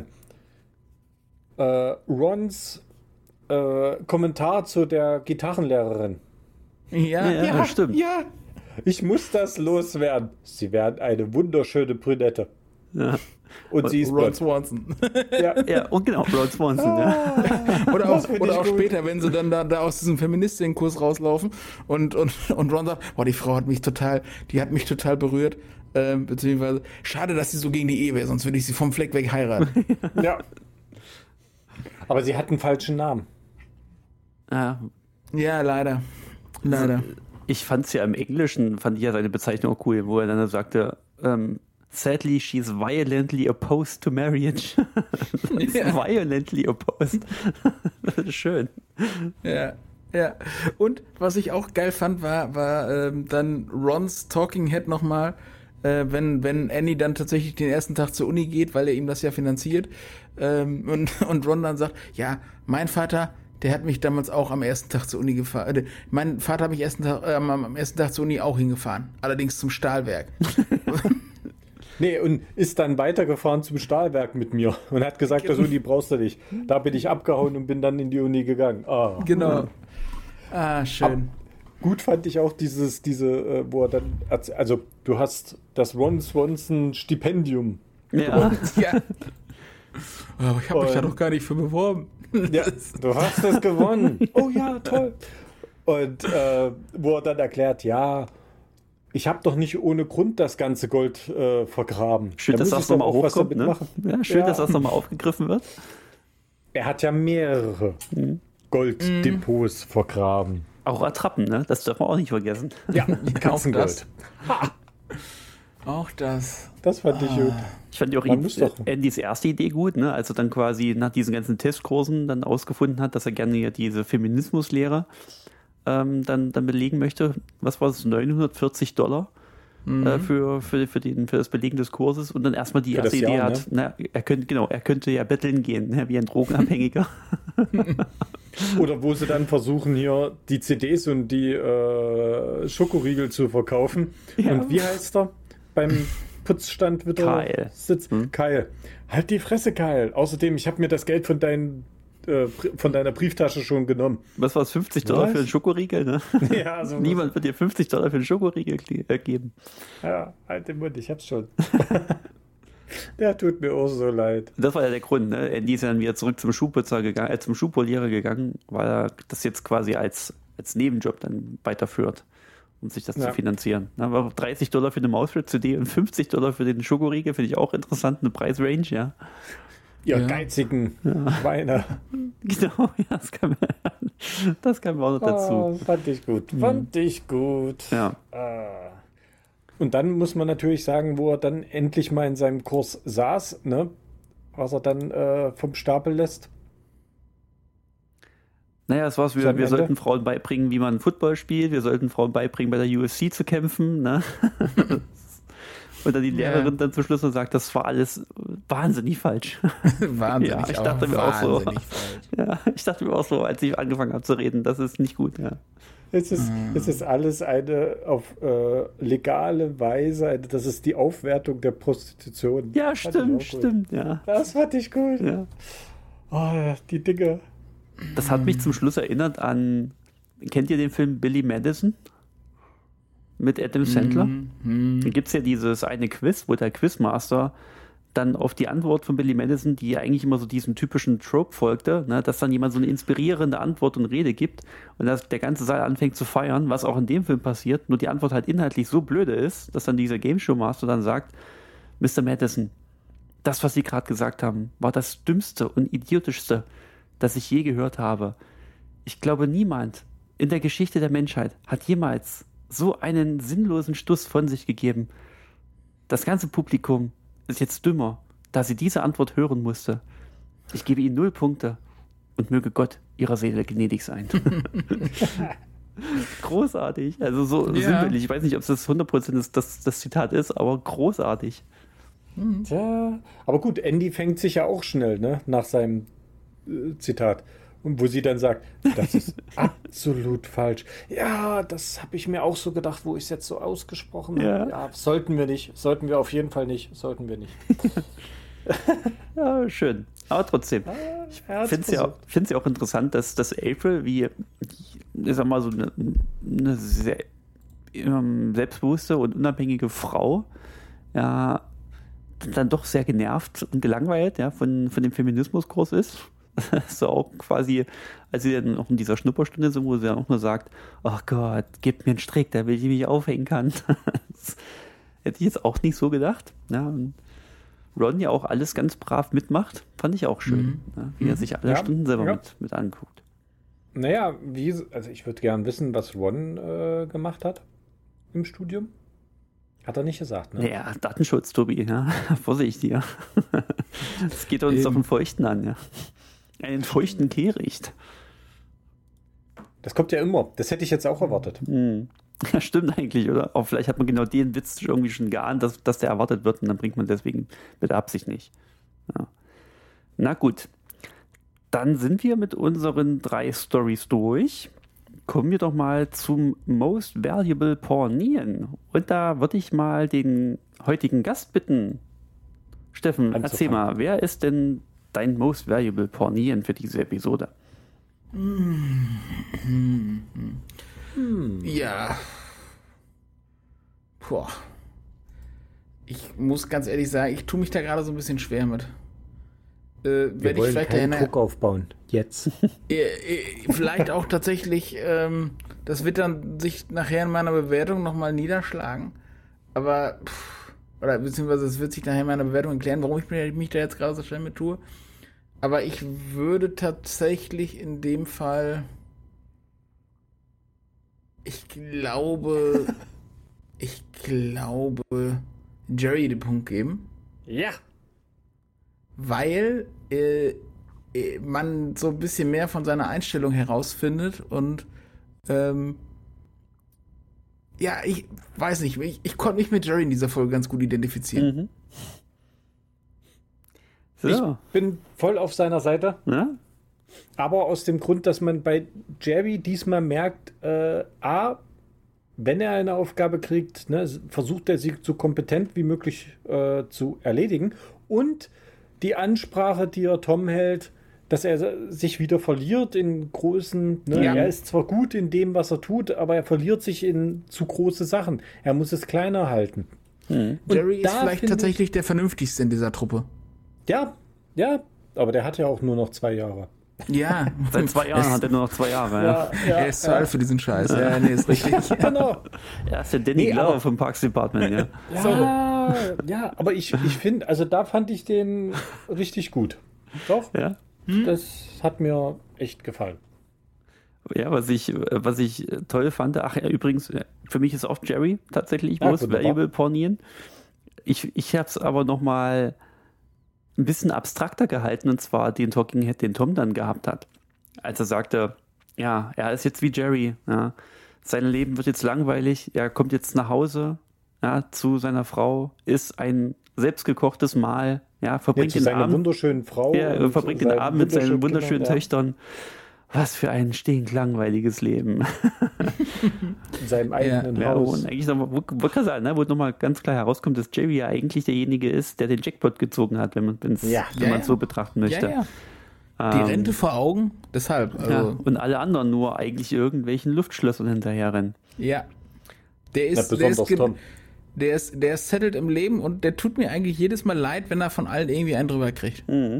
Äh, Rons äh, Kommentar zu der Gitarrenlehrerin. Ja, Ja, ja, stimmt. Ja. Ich muss das loswerden. Sie werden eine wunderschöne Brünette. Ja, Und sie ist Ron blond. Swanson. Ja. ja und genau, Ron Swanson, ja. Oder auch, Das find oder ich auch gut. später, wenn sie dann da, da aus diesem Feministinnenkurs rauslaufen und, und, und Ron sagt, boah, die Frau hat mich total, die hat mich total berührt, ähm, beziehungsweise, schade, dass sie so gegen die Ehe wäre, sonst würde ich sie vom Fleck weg heiraten. Ja. Aber sie hat einen falschen Namen. ja. Ja, leider. Leider. Ich fand es ja im Englischen, fand ich ja seine Bezeichnung auch cool, wo er dann sagte, ähm, sadly, she's violently opposed to marriage. Ja. Violently opposed. Das ist schön. Ja, ja. Und was ich auch geil fand, war, war ähm, dann Rons Talking Head nochmal, äh, wenn, wenn Annie dann tatsächlich den ersten Tag zur Uni geht, weil er ihm das ja finanziert, ähm, und, und Ron dann sagt, ja, mein Vater, der hat mich damals auch am ersten Tag zur Uni gefahren. Äh, mein Vater hat mich ersten Tag, äh, am ersten Tag zur Uni auch hingefahren. Allerdings zum Stahlwerk. Nee, und ist dann weitergefahren zum Stahlwerk mit mir und hat gesagt, das Uni brauchst du nicht. Da bin ich abgehauen und bin dann in die Uni gegangen. Ah. Genau. Ah, schön. Gut fand ich auch dieses, diese, äh, wo er dann, erz- also du hast das Ron Swanson Stipendium. Ja. Ja. Aber ich habe mich da Und- doch gar nicht für beworben. Ja, du hast es gewonnen. Oh ja, toll. Und äh, wo er dann erklärt, ja, ich habe doch nicht ohne Grund das ganze Gold äh, vergraben. Schön, Da dass muss das ich doch nochmal auch was hochkommt. damit Ne? machen. Ja, schön, Ja. dass das nochmal aufgegriffen wird. Er hat ja mehrere Golddepots vergraben. Auch Attrappen, ne? Das dürfen wir auch nicht vergessen. Ja, Katzengold. das. Auch das. Das fand ich gut. Ich fand ja auch Man ihn, muss doch- Andys erste Idee gut, ne? Als er dann quasi nach diesen ganzen Testkursen dann ausgefunden hat, dass er gerne ja diese Feminismuslehre ähm, dann, dann belegen möchte. Was war das? neunhundertvierzig Dollar äh, für, für, für, den, für das Belegen des Kurses und dann erstmal die Für erste das Idee Jahr, hat. Ne? Er könnte, genau, er könnte ja betteln gehen, ne? Wie ein Drogenabhängiger. Oder wo sie dann versuchen, hier die C Ds und die äh, Schokoriegel zu verkaufen. Ja. Und wie heißt er beim Putzstand wieder? Kyle. Sitzt? Hm? Kyle. Halt die Fresse, Kyle. Außerdem, ich habe mir das Geld von, dein, äh, von deiner Brieftasche schon genommen. Was war es? fünfzig Dollar Was? für einen Schokoriegel, ne? Ja, so Niemand wird dir fünfzig Dollar für einen Schokoriegel kle- äh, geben. Ja, halt den Mund, ich hab's schon. Der tut mir auch so leid. Das war ja der Grund, ne? Andy ist ja dann wieder zurück zum Schuhputzer gegangen, äh, zum Schuhpolierer gegangen, weil er das jetzt quasi als, als Nebenjob dann weiterführt, um sich das Ja. zu finanzieren. Na, aber dreißig Dollar für eine Mausfred-C D und fünfzig Dollar für den Schokoriegel finde ich auch interessant, eine Preisrange, ja. Ihr Ja. geizigen Schweine. Genau, ja, das kam, das kam auch noch dazu. Oh, fand ich gut. Fand ich gut. Ja. Ah. Und dann muss man natürlich sagen, wo er dann endlich mal in seinem Kurs saß, ne? Was er dann äh, vom Stapel lässt. Naja, es war's, Zu wir, einem wir Ende? sollten Frauen beibringen, wie man Football spielt, wir sollten Frauen beibringen, bei der U F C zu kämpfen, ne? Und dann die Lehrerin Ja. dann zum Schluss und sagt, das war alles wahnsinnig falsch. Wahnsinnig. Ja, ich auch, dachte mir auch so. wahnsinnig falsch. Ja, ich dachte mir auch so, als ich angefangen habe zu reden, das ist nicht gut, ja. Es ist, es ist alles eine auf äh, legale Weise, eine, das ist die Aufwertung der Prostitution. Ja, Fand ich stimmt, auch gut. stimmt, ja. Das fand ich gut. ja. Oh, die Dinge. Das hat mich zum Schluss erinnert an, kennt ihr den Film Billy Madison? Mit Adam Sandler? Mhm. Da gibt es ja dieses eine Quiz, wo der Quizmaster dann auf die Antwort von Billy Madison, die ja eigentlich immer so diesem typischen Trope folgte, ne, dass dann jemand so eine inspirierende Antwort und Rede gibt und dass der ganze Saal anfängt zu feiern, was auch in dem Film passiert, nur die Antwort halt inhaltlich so blöde ist, dass dann dieser Game Show Master dann sagt, Mister Madison, das, was Sie gerade gesagt haben, war das Dümmste und Idiotischste, das ich je gehört habe. Ich glaube, niemand in der Geschichte der Menschheit hat jemals so einen sinnlosen Stuss von sich gegeben. Das ganze Publikum ist jetzt dümmer, da sie diese Antwort hören musste. Ich gebe ihnen null Punkte und möge Gott ihrer Seele gnädig sein. Großartig. Also so Ja. sinnbildlich. Ich weiß nicht, ob das hundert Prozent das, das, das Zitat ist, aber großartig. Tja, aber gut, Andy fängt sich ja auch schnell, ne, nach seinem äh, Zitat. Und wo sie dann sagt, das ist absolut falsch. Ja, das habe ich mir auch so gedacht, wo ich es jetzt so ausgesprochen habe. Ja. Ja, sollten wir nicht. Sollten wir auf jeden Fall nicht. Sollten wir nicht. Ja, schön. Aber trotzdem. Ich Er hat's finde es ja, versucht. find's ja auch interessant, dass, dass April, wie, ich sag mal, so eine, eine sehr ähm, selbstbewusste und unabhängige Frau, ja, dann doch sehr genervt und gelangweilt, ja, von, von dem Feminismuskurs ist. So auch quasi, als sie dann auch in dieser Schnupperstunde sind, wo sie dann auch nur sagt, oh Gott, gebt mir einen Strick, damit ich mich aufhängen kann. Das hätte ich jetzt auch nicht so gedacht. Ja, und Ron ja auch alles ganz brav mitmacht, fand ich auch schön, Mhm. ja, wie er sich alle Ja, Stunden selber ja. mit, mit anguckt. Naja, wie, also ich würde gern wissen, was Ron äh, gemacht hat im Studium. Hat er nicht gesagt, ne? Ja, Datenschutz, Tobi, ja, Vorsicht hier. Das geht uns Eben. doch einen Feuchten an, ja. Einen feuchten Kehricht. Das kommt ja immer. Das hätte ich jetzt auch erwartet. Hm. Ja, stimmt eigentlich, oder? Aber vielleicht hat man genau den Witz irgendwie schon geahnt, dass, dass der erwartet wird und dann bringt man deswegen mit Absicht nicht. Ja. Na gut. Dann sind wir mit unseren drei Stories durch. Kommen wir doch mal zum Most Valuable Pornieren. Und da würde ich mal den heutigen Gast bitten. Steffen, Anzufangen. erzähl mal, wer ist denn dein Most Valuable Pornieren für diese Episode? Ja. Boah. Ich muss ganz ehrlich sagen, ich tue mich da gerade so ein bisschen schwer mit. Äh, Wir werde ich wollen vielleicht keinen daher, Druck aufbauen. Jetzt. äh, äh, vielleicht auch tatsächlich, ähm, das wird dann sich nachher in meiner Bewertung nochmal niederschlagen. Aber, pff, oder beziehungsweise es wird sich nachher in meiner Bewertung erklären, warum ich mich, mich da jetzt gerade so schnell mit tue. Aber ich würde tatsächlich in dem Fall, ich glaube, ich glaube, Jerry den Punkt geben. Ja. Weil äh, äh, man so ein bisschen mehr von seiner Einstellung herausfindet und ähm, ja, ich weiß nicht, ich, ich konnte mich mit Jerry in dieser Folge ganz gut identifizieren. Mhm. So, Ich bin voll auf seiner Seite. ja? Aber aus dem Grund, dass man bei Jerry diesmal merkt, äh, A, wenn er eine Aufgabe kriegt, ne, versucht er sie so kompetent wie möglich äh, zu erledigen. Und die Ansprache, die er Tom hält, dass er sich wieder verliert in großen, ne, Ja. er ist zwar gut in dem, was er tut, aber er verliert sich in zu große Sachen. Er muss es kleiner halten. Mhm. Und Jerry ist da vielleicht finde tatsächlich der vernünftigste in dieser Truppe. Ja, ja, aber der hat ja auch nur noch zwei Jahre. Ja, Seit zwei Jahren hat er nur noch zwei Jahre. Ja. er ist zu alt für diesen Scheiß. Ja, nee, ist richtig. Genau. Er ist der Danny Nee, Glover aber- vom Parks Department, ja. Ja, ja, aber ich, ich finde, also da fand ich den richtig gut. Doch, ja. das hat mir echt gefallen. Ja, was ich, was ich toll fand, ach ja, übrigens, für mich ist auch Jerry tatsächlich Ja, Most wunderbar. Valuable Pornieren. Ich, ich habe es aber noch mal ein bisschen abstrakter gehalten, und zwar den Talking Head, den Tom dann gehabt hat. Als er sagte, ja, er ist jetzt wie Jerry, ja. Sein Leben wird jetzt langweilig, er kommt jetzt nach Hause, ja, zu seiner Frau, isst ein selbstgekochtes Mahl, ja, verbringt Jetzt zu den seiner Abend, wunderschönen Frau. ja, und verbringt den seinen Abend mit seinen wunderschönen Kindern, Töchtern. Was für ein stinklangweiliges Leben. ja, in seinem eigenen Ja, Haus. und eigentlich noch, wo, wo kann sein, ne, wo nochmal ganz klar herauskommt, dass Jerry ja eigentlich derjenige ist, der den Jackpot gezogen hat, wenn man es Ja. wenn Ja, man ja. so betrachten möchte. Ja, ja. Die Ähm, Rente vor Augen, deshalb. Also, ja, ja. und alle anderen nur eigentlich irgendwelchen Luftschlössern hinterherrennen. Der Na, ist, der, besonders ist ge- Tom. der ist, der ist settled im Leben und der tut mir eigentlich jedes Mal leid, wenn er von allen irgendwie einen drüber kriegt. Mhm.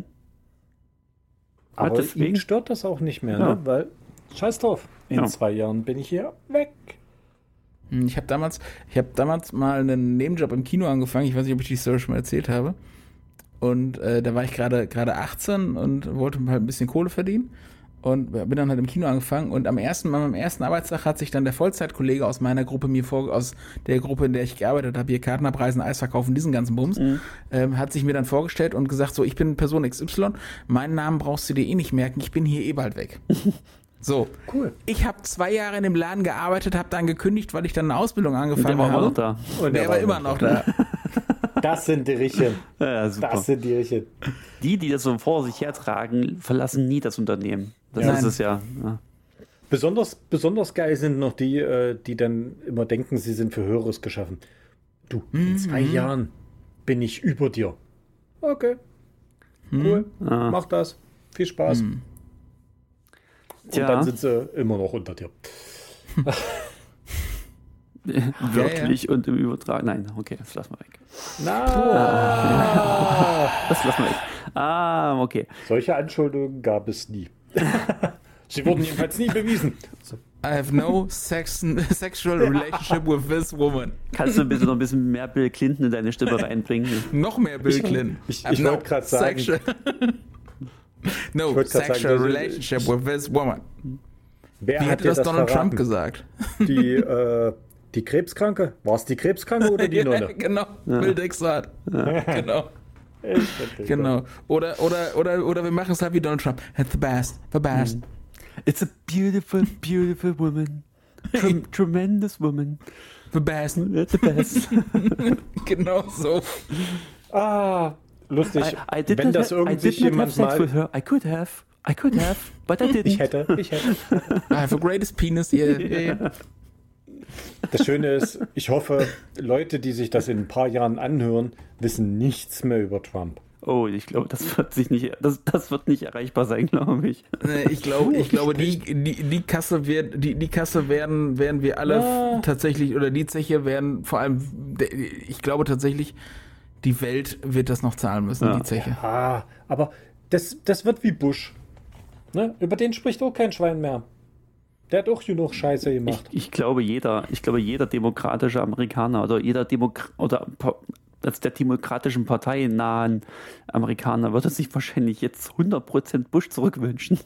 Aber deswegen- ihn stört das auch nicht mehr, Ja. ne? Weil, scheiß drauf, in Ja. zwei Jahren bin ich hier weg. Hm, Ich habe damals, ich habe damals mal einen Nebenjob im Kino angefangen. Ich weiß nicht, ob ich die Story schon mal erzählt habe. Und äh, da war ich gerade gerade achtzehn und wollte halt ein bisschen Kohle verdienen. und bin dann halt im Kino angefangen und am ersten, am ersten Arbeitstag hat sich dann der Vollzeitkollege aus meiner Gruppe mir vor, aus der Gruppe, in der ich gearbeitet habe, hier Karten abreisen, Eis verkaufen, diesen ganzen Bums, mhm. ähm, hat sich mir dann vorgestellt und gesagt, so, ich bin Person X Y, meinen Namen brauchst du dir eh nicht merken, ich bin hier eh bald weg. So, cool. Ich habe zwei Jahre in dem Laden gearbeitet, habe dann gekündigt, weil ich dann eine Ausbildung angefangen habe. Der war immer noch da. Und der, der war immer noch da. Das sind die Richen. Ja, super. Das sind die Richen. Die, die das so vor sich hertragen, verlassen nie das Unternehmen. Das ja. ist es ja. ja. Besonders, besonders geil sind noch die, die dann immer denken, sie sind für Höheres geschaffen. Du, in mhm. zwei Jahren bin ich über dir. Okay. Cool. Mhm. Ah. Mach das. Viel Spaß. Mhm. Und ja. dann sind sie immer noch unter dir. Wirklich ja, ja. und im Übertrag. Nein, okay, das lassen wir weg. Na, das lassen wir weg. Ah, okay. Solche Anschuldigungen gab es nie. Sie wurden jedenfalls nie bewiesen. I have no sex, sexual relationship with this woman. Kannst du bitte noch ein bisschen mehr Bill Clinton in deine Stimme reinbringen? Noch mehr Bill Clinton. Ich, ich, ich no wollte gerade sagen. Sexual, no sexual sagen, relationship ich, with this woman. Wer Wie hat hätte das, das Donald verraten? Trump gesagt? Die, äh, die Krebskranke? War es die Krebskranke oder die Nonne? Genau, ja. Bill Dixon. Ja. Genau. Genau. Oder, oder, oder, oder wir machen es halt wie Donald Trump. It's the best, the best. It's a beautiful, beautiful woman. Trem- tremendous woman. The best. The best. Genau so. Ah, lustig. I, I did Wenn not das have, irgendwie I did not jemand have sex mal... with her. I could have. I could have, but I didn't. Ich hätte, ich hätte. I have the greatest penis here. Yeah. Das Schöne ist, ich hoffe, Leute, die sich das in ein paar Jahren anhören, wissen nichts mehr über Trump. Oh, ich glaube, das wird sich nicht, das, das wird nicht erreichbar sein, glaube ich. Ich glaube, ich glaube, die, die, die Kasse wird, die, die Kasse werden, werden wir alle ja. tatsächlich, oder die Zeche werden vor allem, ich glaube tatsächlich, die Welt wird das noch zahlen müssen, ja. die Zeche. Ja, aber das, das wird wie Bush. Ne? Über den spricht auch kein Schwein mehr. Der hat auch genug Scheiße gemacht. Ich, ich glaube, jeder, ich glaube, jeder demokratische Amerikaner oder jeder Demok- oder als der demokratischen Partei nahen Amerikaner würde sich wahrscheinlich jetzt hundert Prozent Bush zurückwünschen.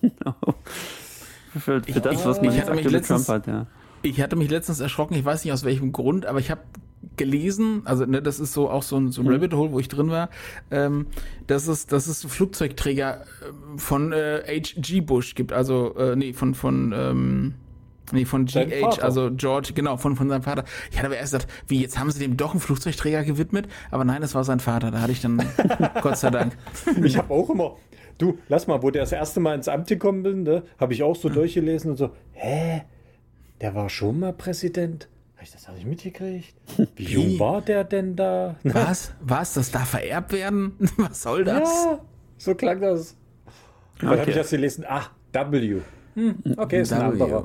für, für ich, das, ich, was man ich jetzt aktuell Trump hat. Ja. Ich hatte mich letztens erschrocken, ich weiß nicht aus welchem Grund, aber ich habe gelesen, also ne, das ist so auch so ein, so ein mhm. Rabbit Hole, wo ich drin war, ähm, dass es, dass es Flugzeugträger von äh, H G Bush gibt, also äh, nee, von von ähm, nee, von G H, also George, genau, von von seinem Vater. Ich hatte aber erst gedacht, wie, jetzt haben sie dem doch einen Flugzeugträger gewidmet, aber nein, es war sein Vater, da hatte ich dann, Gott sei Dank. Ich habe auch immer, du, lass mal, wo der das erste Mal ins Amt gekommen bin, ne, habe ich auch so mhm. durchgelesen und so, hä, der war schon mal Präsident? Habe ich das auch nicht mitgekriegt? Wie jung war der denn da? Was? Was? Das darf vererbt werden? Was soll das? Ja, so klang das. Okay. Dann habe ich das gelesen. Ah, W. Hm, okay, ist ein anderer.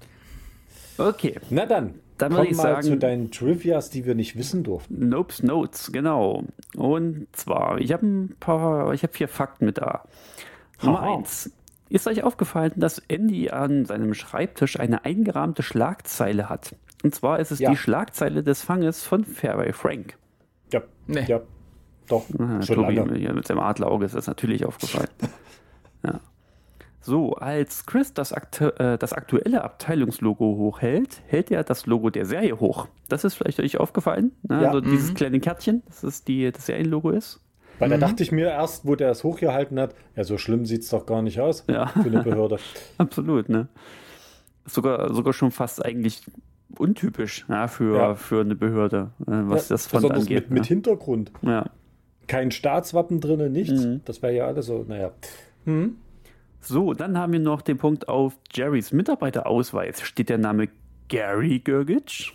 Okay. Na dann, dann komm ich mal sagen, zu deinen Trivias, die wir nicht wissen durften. Nopes Notes, genau. Und zwar, ich habe ein paar, ich habe vier Fakten mit da. Nummer eins. Ist euch aufgefallen, dass Andy an seinem Schreibtisch eine eingerahmte Schlagzeile hat? Und zwar ist es ja. die Schlagzeile des Fanges von Fairway Frank. Ja, nee. ja, doch, Aha, schon Tobi, lange. Ja, mit seinem Adlerauge ist das natürlich aufgefallen. Ja. So, als Chris das, aktu- äh, das aktuelle Abteilungslogo hochhält, hält er das Logo der Serie hoch. Das ist vielleicht euch aufgefallen? Ne? Ja. Also mhm. dieses kleine Kärtchen, das ist die, das Serienlogo ist. Weil da mhm. dachte ich mir erst, wo der es hochgehalten hat, ja, so schlimm sieht es doch gar nicht aus ja. für eine Behörde. Absolut, ne? Sogar, sogar schon fast eigentlich untypisch ja, für, ja. für eine Behörde, äh, was ja, das Font angeht. Mit, ne? mit Hintergrund. Ja. Kein Staatswappen drin, nichts. Mhm. Das wäre ja alles so, naja. Mhm. So, dann haben wir noch den Punkt auf Jerrys Mitarbeiterausweis. Steht der Name Gary Gergich?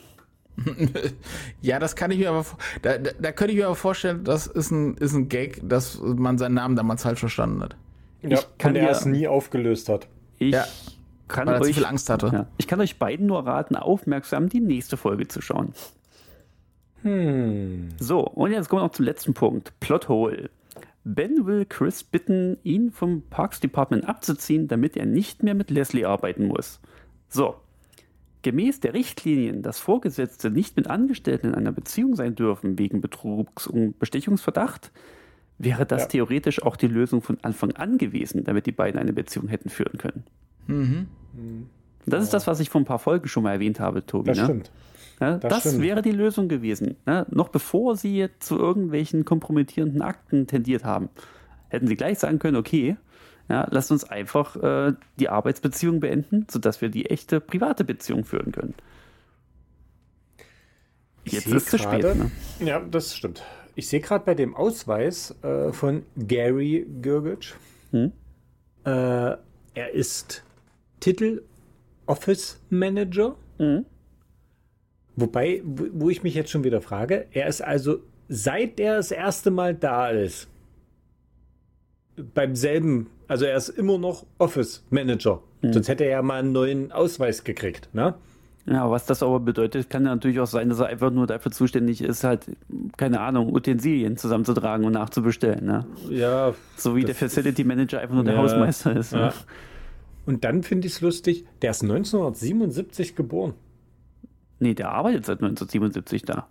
Ja, das kann ich mir aber, da, da, da könnte ich mir aber vorstellen, das ist ein, ist ein Gag, dass man seinen Namen damals falsch verstanden hat. Ja, ich kann und er ja, es nie aufgelöst hat. Ich ja, kann weil er euch, zu viel Angst hatte. Ja, ich kann euch beiden nur raten, aufmerksam die nächste Folge zu schauen. Hm. So, und jetzt kommen wir noch zum letzten Punkt. Plothole. Ben will Chris bitten, ihn vom Parks Department abzuziehen, damit er nicht mehr mit Leslie arbeiten muss. So. Gemäß der Richtlinien, dass Vorgesetzte nicht mit Angestellten in einer Beziehung sein dürfen wegen Betrugs- und Bestechungsverdacht, wäre das Ja. theoretisch auch die Lösung von Anfang an gewesen, damit die beiden eine Beziehung hätten führen können. Mhm. Das ist das, was ich vor ein paar Folgen schon mal erwähnt habe, Tobi. Das ne? stimmt. Ja, Das das stimmt. wäre die Lösung gewesen. Ne? Noch bevor sie jetzt zu irgendwelchen kompromittierenden Akten tendiert haben, hätten sie gleich sagen können, okay, ja, lasst uns einfach äh, die Arbeitsbeziehung beenden, sodass wir die echte private Beziehung führen können. Ich Jetzt sehe ist es spät. gerade- Ne? Ja, das stimmt. Ich sehe gerade bei dem Ausweis äh, von Gary Gergich, Hm? äh, er ist Titel Office Manager. Mhm. Wobei, wo wo ich mich jetzt schon wieder frage, er ist also, seit er das erste Mal da ist, beim selben, also er ist immer noch Office Manager. Sonst hätte er ja mal einen neuen Ausweis gekriegt, ne? Ja, was das aber bedeutet, kann ja natürlich auch sein, dass er einfach nur dafür zuständig ist, halt, keine Ahnung, Utensilien zusammenzutragen und nachzubestellen. Ne? Ja. So wie der Facility Manager einfach nur der Ja, Hausmeister ist. ja. Ne? Und dann finde ich es lustig, der ist neunzehnhundertsiebenundsiebzig geboren. Nee, der arbeitet seit neunzehnhundertsiebenundsiebzig da.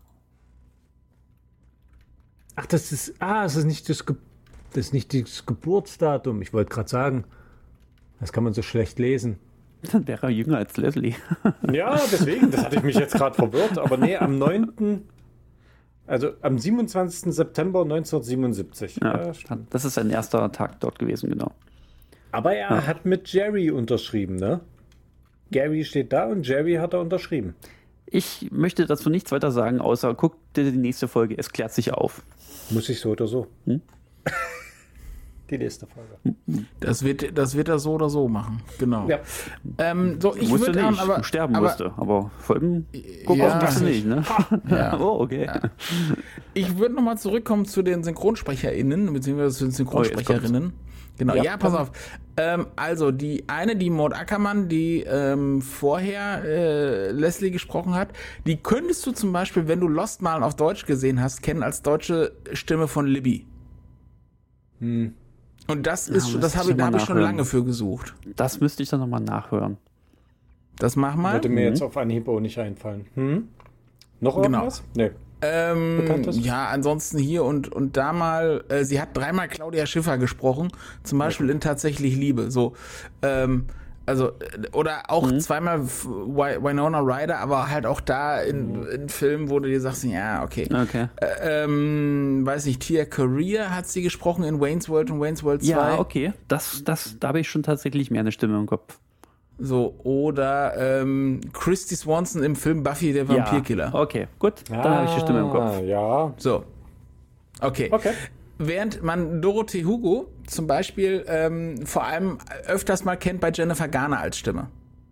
Ach, das ist, ah, das ist nicht das, Ge das ist nicht das Geburtsdatum. Ich wollte gerade sagen, das kann man so schlecht lesen. Dann wäre er jünger als Leslie. Ja, deswegen, das hatte ich mich jetzt gerade verwirrt. Aber nee, am neunten Also am siebenundzwanzigsten September neunzehnhundertsiebenundsiebzig. Ja, Ja, stimmt. das ist sein erster Tag dort gewesen, genau. Aber er Ja. hat mit Jerry unterschrieben, ne? Gary steht da und Jerry hat er unterschrieben. Ich möchte dazu nichts weiter sagen, außer guck dir die nächste Folge, es klärt sich auf. Muss ich so oder so. Hm? Die nächste Folge. Das wird, das wird er so oder so machen. Genau. Ja. Ähm, so, ich Wusste würde nicht, aber, sterben aber musste, aber Folgen gucken Ja. musste nicht, ne? Ja. Oh, okay. Ich würde nochmal zurückkommen zu den SynchronsprecherInnen, beziehungsweise zu den Synchronsprecherinnen. Genau, ja, Ja, pass komm. auf. Ähm, also, die eine, die Maud Ackermann, die ähm, vorher äh, Leslie gesprochen hat, die könntest du zum Beispiel, wenn du Lost mal auf Deutsch gesehen hast, kennen als deutsche Stimme von Libby. Hm. Und das Ja, ist, müsste das ich habe ich, noch da mal habe ich schon nachhören. lange für gesucht. Das müsste ich dann nochmal nachhören. Das mach mal. Würde mir Mhm. jetzt auf Anhieb auch nicht einfallen. Hm? Noch Genau. irgendwas? Nee. Ähm, Bekanntes? ja, ansonsten hier und, und da mal, äh, sie hat dreimal Claudia Schiffer gesprochen, zum Beispiel in Tatsächlich Liebe, so, ähm, also, äh, oder auch Mhm. zweimal F- Wy- Winona Ryder, aber halt auch da in, in Filmen, wo du dir sagst, ja, okay. Okay. Äh, ähm, weiß nicht, Tia Career hat sie gesprochen in Wayne's World und Wayne's World zwei. Ja, okay. Das, das, da habe ich schon tatsächlich mehr eine Stimme im Kopf. So, oder ähm, Christy Swanson im Film Buffy, der Vampirkiller. Ja, okay, gut. Da habe ich die Stimme im Kopf. Ah, ja. So. Okay. Okay. Während man Dorothee Hugo zum Beispiel ähm, vor allem öfters mal kennt bei Jennifer Garner als Stimme.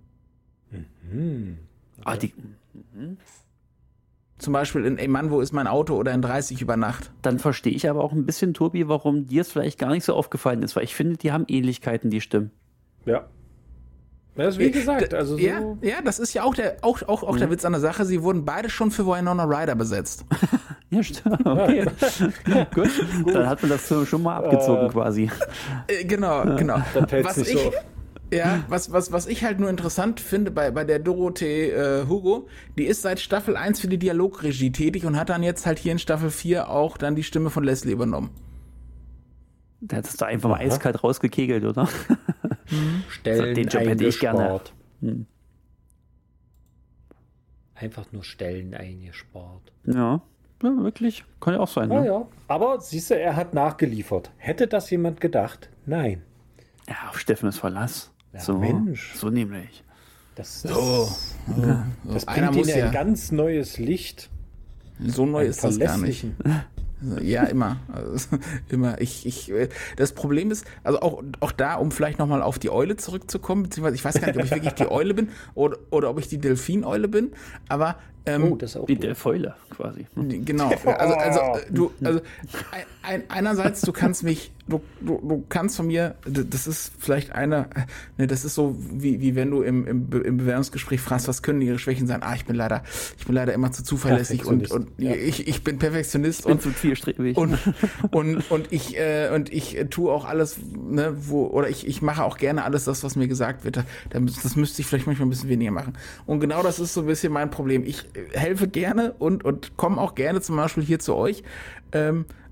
Ah, die, Zum Beispiel in Ey Mann, wo ist mein Auto oder in dreißig über Nacht. dann verstehe ich aber auch ein bisschen, Tobi, warum dir es vielleicht gar nicht so aufgefallen ist, weil ich finde, die haben Ähnlichkeiten, die Stimmen. Ja. Das ist wie gesagt, also so. Ja, ja, das ist ja auch der, auch, auch, auch der Witz an der Sache. Sie wurden beide schon für Winona Ryder besetzt. Ja, stimmt. Okay. Gut. Dann hat man das so schon mal abgezogen Äh. quasi. Äh, genau, genau. Da fällt's Was nicht ich, so auf. ja, was, was, was ich halt nur interessant finde bei, bei der Dorothee äh, Hugo, die ist seit Staffel eins für die Dialogregie tätig und hat dann jetzt halt hier in Staffel vier auch dann die Stimme von Leslie übernommen. Da hättest du einfach mal eiskalt rausgekegelt, oder? Stellen Den Job hätte ich gerne. eingespart. Hm. Einfach nur Stellen eingespart. Ja. Ja, wirklich. Kann ja auch sein. Ja, Ne? ja. Aber siehst du, er hat nachgeliefert. Hätte das jemand gedacht? Nein. Ja, auf Steffens Verlass. Ja, so, Mensch. so nämlich. Das, das, So. das Einer bringt muss ihn in ja. ein ganz neues Licht. So neu Einen ist das gar nicht. verlässlichen. Ja, immer. Also, immer. Ich, ich, äh, das Problem ist, also auch, auch da, um vielleicht nochmal auf die Eule zurückzukommen, beziehungsweise ich weiß gar nicht, ob ich wirklich die Eule bin oder, oder ob ich die Delfineule bin, aber ähm, Oh, das ist auch Die gut. Delfäule quasi. genau. Also, also äh, du, also ein, ein, einerseits, du kannst mich, du, du, du kannst von mir, d- das ist vielleicht eine, ne, das ist so wie, wie wenn du im, im, Be- im Bewerbungsgespräch fragst, was können ihre Schwächen sein? Ah, ich bin leider, ich bin leider immer zu zuverlässig und, Perfektionist. und Ja. ich, ich bin Perfektionist Ich bin und zu zielstrebig. und, und, und ich, äh, und ich äh, tue auch alles, ne, wo, oder ich, ich mache auch gerne alles das, was mir gesagt wird. Da, da müß- das müsste ich vielleicht manchmal ein bisschen weniger machen. Und genau das ist so ein bisschen mein Problem. Ich äh, helfe gerne und, und komme auch gerne zum Beispiel hier zu euch. Ähm,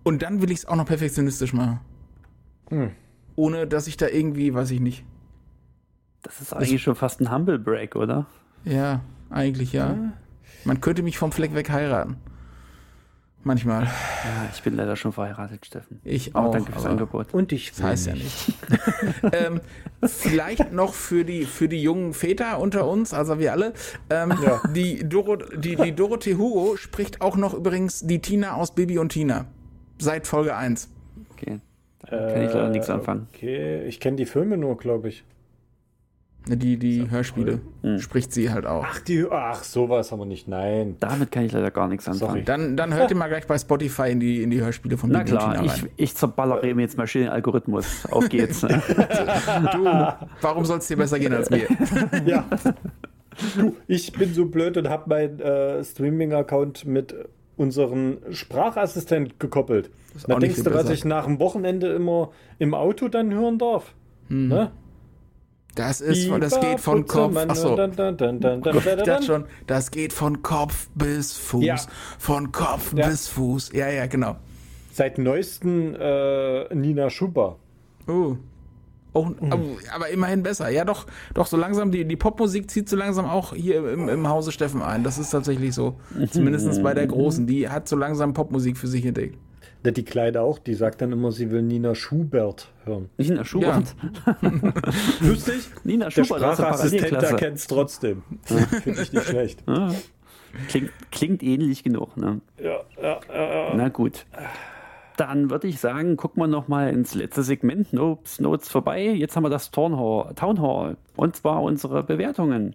Und dann will ich es auch noch perfektionistisch machen. Hm. Ohne, dass ich da irgendwie, weiß ich nicht. Das ist eigentlich das schon fast ein Humble Break, oder? Ja, eigentlich ja. ja. Man könnte mich vom Fleck weg heiraten. Manchmal. Ja, ich bin leider schon verheiratet, Steffen. Ich auch. auch. Danke fürs Angebot. Und ich das heißt ja nicht. ähm, vielleicht noch für die, für die jungen Väter unter uns, also wir alle. Ähm, ja. die, Doro, die, die Dorothee Hugo spricht auch noch übrigens die Tina aus Bibi und Tina. Seit Folge eins. Okay. Da kann ich leider äh, nichts anfangen. Okay, ich kenne die Filme nur, glaube ich. Die, die Hörspiele mhm. spricht sie halt auch. Ach, die, ach, sowas haben wir nicht, nein. Damit kann ich leider gar nichts anfangen. Dann, dann hört ihr mal gleich bei Spotify in die, in die Hörspiele von Na Bibi klar, und Tina rein. Ich, ich zerballere mir jetzt mal schön den Algorithmus. Auf geht's. Ne? Du, warum soll es dir besser gehen als mir? Ja. Du, ich bin so blöd und habe meinen äh, Streaming-Account mit unserem Sprachassistent gekoppelt. Da denkst du, was ich nach dem Wochenende immer im Auto dann hören darf? Hm. Ne? Das ist, das geht von Kopf, achso, das schon, das geht von Kopf bis Fuß, ja. von Kopf ja. bis Fuß, ja, ja, genau. Seit neuesten äh, Nina Schuber. Oh. Oh, mhm. aber, aber immerhin besser. Ja, doch, doch, so langsam, die, die Popmusik zieht so langsam auch hier im, im Hause Steffen ein. Das ist tatsächlich so. Zumindest bei der Großen. Die hat so langsam Popmusik für sich entdeckt. Die Kleine auch, die sagt dann immer, sie will Nina Schubert hören. Nina Schubert? Ja. Lustig? Nina Schubert, der Sprachassistent erkennt es trotzdem. Finde ich nicht schlecht. Ja. Klingt, klingt ähnlich genug, ne? Ja, ja, ja. Na gut. Dann würde ich sagen, gucken wir noch mal ins letzte Segment. Notes, Notes vorbei. Jetzt haben wir das Town Hall, Town Hall. Und zwar unsere Bewertungen.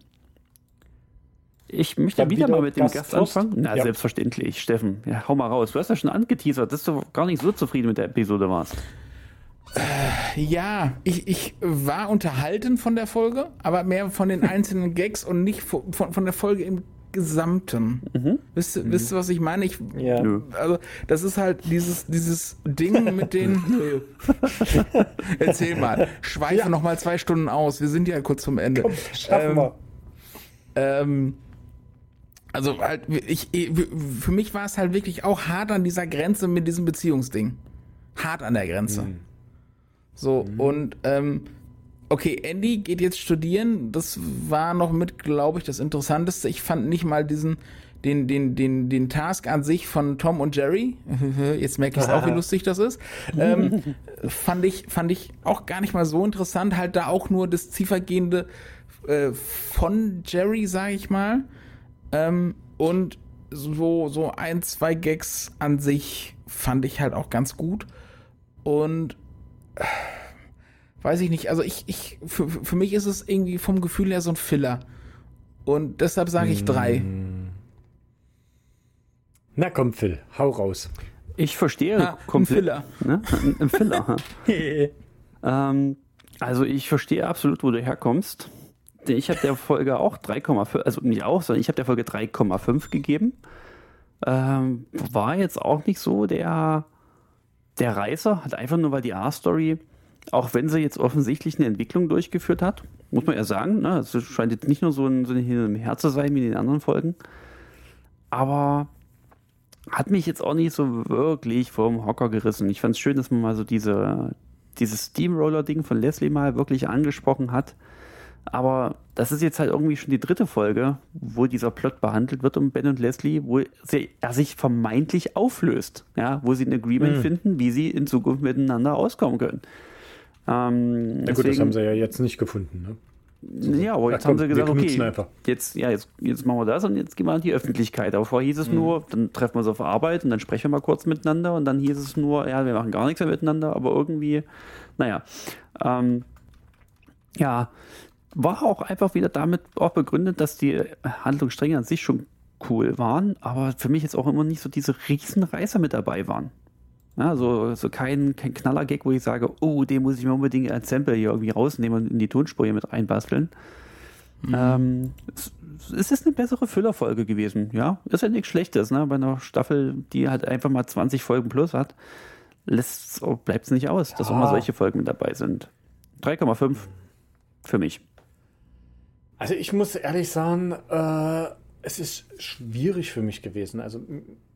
Ich möchte wieder, wieder mal mit dem Gast anfangen. Na, ja. Selbstverständlich, Steffen. Ja, hau mal raus. Du hast ja schon angeteasert, dass du gar nicht so zufrieden mit der Episode warst. Äh, ja, ich, ich war unterhalten von der Folge, aber mehr von den einzelnen Gags und nicht von, von, von der Folge im Gesamten. Mhm. Wisst, mhm. wisst ihr, was ich meine? Ich, ja. Also, das ist halt dieses, dieses Ding mit den... Erzähl mal. Schweife ja. noch mal zwei Stunden aus. Wir sind ja kurz zum Ende. Komm, schaffen ähm, wir. Ähm... Also halt, ich, ich, für mich war es halt wirklich auch hart an dieser Grenze mit diesem Beziehungsding. Hart an der Grenze. Mhm. So, mhm. und ähm, okay, Andy geht jetzt studieren. Das war noch mit, glaube ich, das Interessanteste. Ich fand nicht mal diesen, den, den, den, den Task an sich von Tom und Jerry, jetzt merke ich es auch, wie lustig das ist, ähm, fand ich, fand ich auch gar nicht mal so interessant. Halt da auch nur das tiefergehende äh, von Jerry, sage ich mal. Ähm, und so, so ein, zwei Gags an sich fand ich halt auch ganz gut. Und äh, weiß ich nicht, also ich, ich für, für mich ist es irgendwie vom Gefühl her so ein Filler. Und deshalb sage ich drei. Na komm, Phil, hau raus. Ich verstehe ha, komplett. Ein Filler. Ne? Ein, ein Filler. ähm, also ich verstehe absolut, wo du herkommst. Ich habe der Folge auch drei Komma fünf, also nicht auch, sondern ich habe der Folge drei Komma fünf gegeben. Ähm, war jetzt auch nicht so der, der Reißer, hat einfach nur, weil die A-Story, auch wenn sie jetzt offensichtlich eine Entwicklung durchgeführt hat, muss man ja sagen, ne, es scheint jetzt nicht nur so ein, so ein Hin und Her zu sein wie in den anderen Folgen, aber hat mich jetzt auch nicht so wirklich vom Hocker gerissen. Ich fand es schön, dass man mal so diese, dieses Steamroller-Ding von Leslie mal wirklich angesprochen hat. Aber das ist jetzt halt irgendwie schon die dritte Folge, wo dieser Plot behandelt wird um Ben und Leslie, wo sie, er sich vermeintlich auflöst, ja, wo sie ein Agreement mhm. finden, wie sie in Zukunft miteinander auskommen können. Ähm, Na gut, deswegen, das haben sie ja jetzt nicht gefunden, ne? So, ja, aber jetzt komm, haben sie gesagt, okay, einfach. jetzt, ja, jetzt, jetzt machen wir das und jetzt gehen wir an die Öffentlichkeit. Aber vorher hieß es mhm. nur, dann treffen wir uns auf Arbeit und dann sprechen wir mal kurz miteinander und dann hieß es nur, ja, wir machen gar nichts mehr miteinander, aber irgendwie, naja, ähm, ja, war auch einfach wieder damit auch begründet, dass die Handlungsstränge an sich schon cool waren, aber für mich jetzt auch immer nicht so diese Riesenreißer mit dabei waren. Ja, so, so kein, kein Knaller-Gag, wo ich sage, oh, den muss ich mir unbedingt als Sample hier irgendwie rausnehmen und in die Tonspur hier mit reinbasteln. Mhm. Ähm, es, es ist eine bessere Füllerfolge gewesen, ja. Ist ja nichts Schlechtes, ne? Bei einer Staffel, die halt einfach mal zwanzig Folgen plus hat, bleibt es nicht aus, dass ja. auch mal solche Folgen mit dabei sind. drei Komma fünf für mich. Also ich muss ehrlich sagen, äh, es ist schwierig für mich gewesen. Also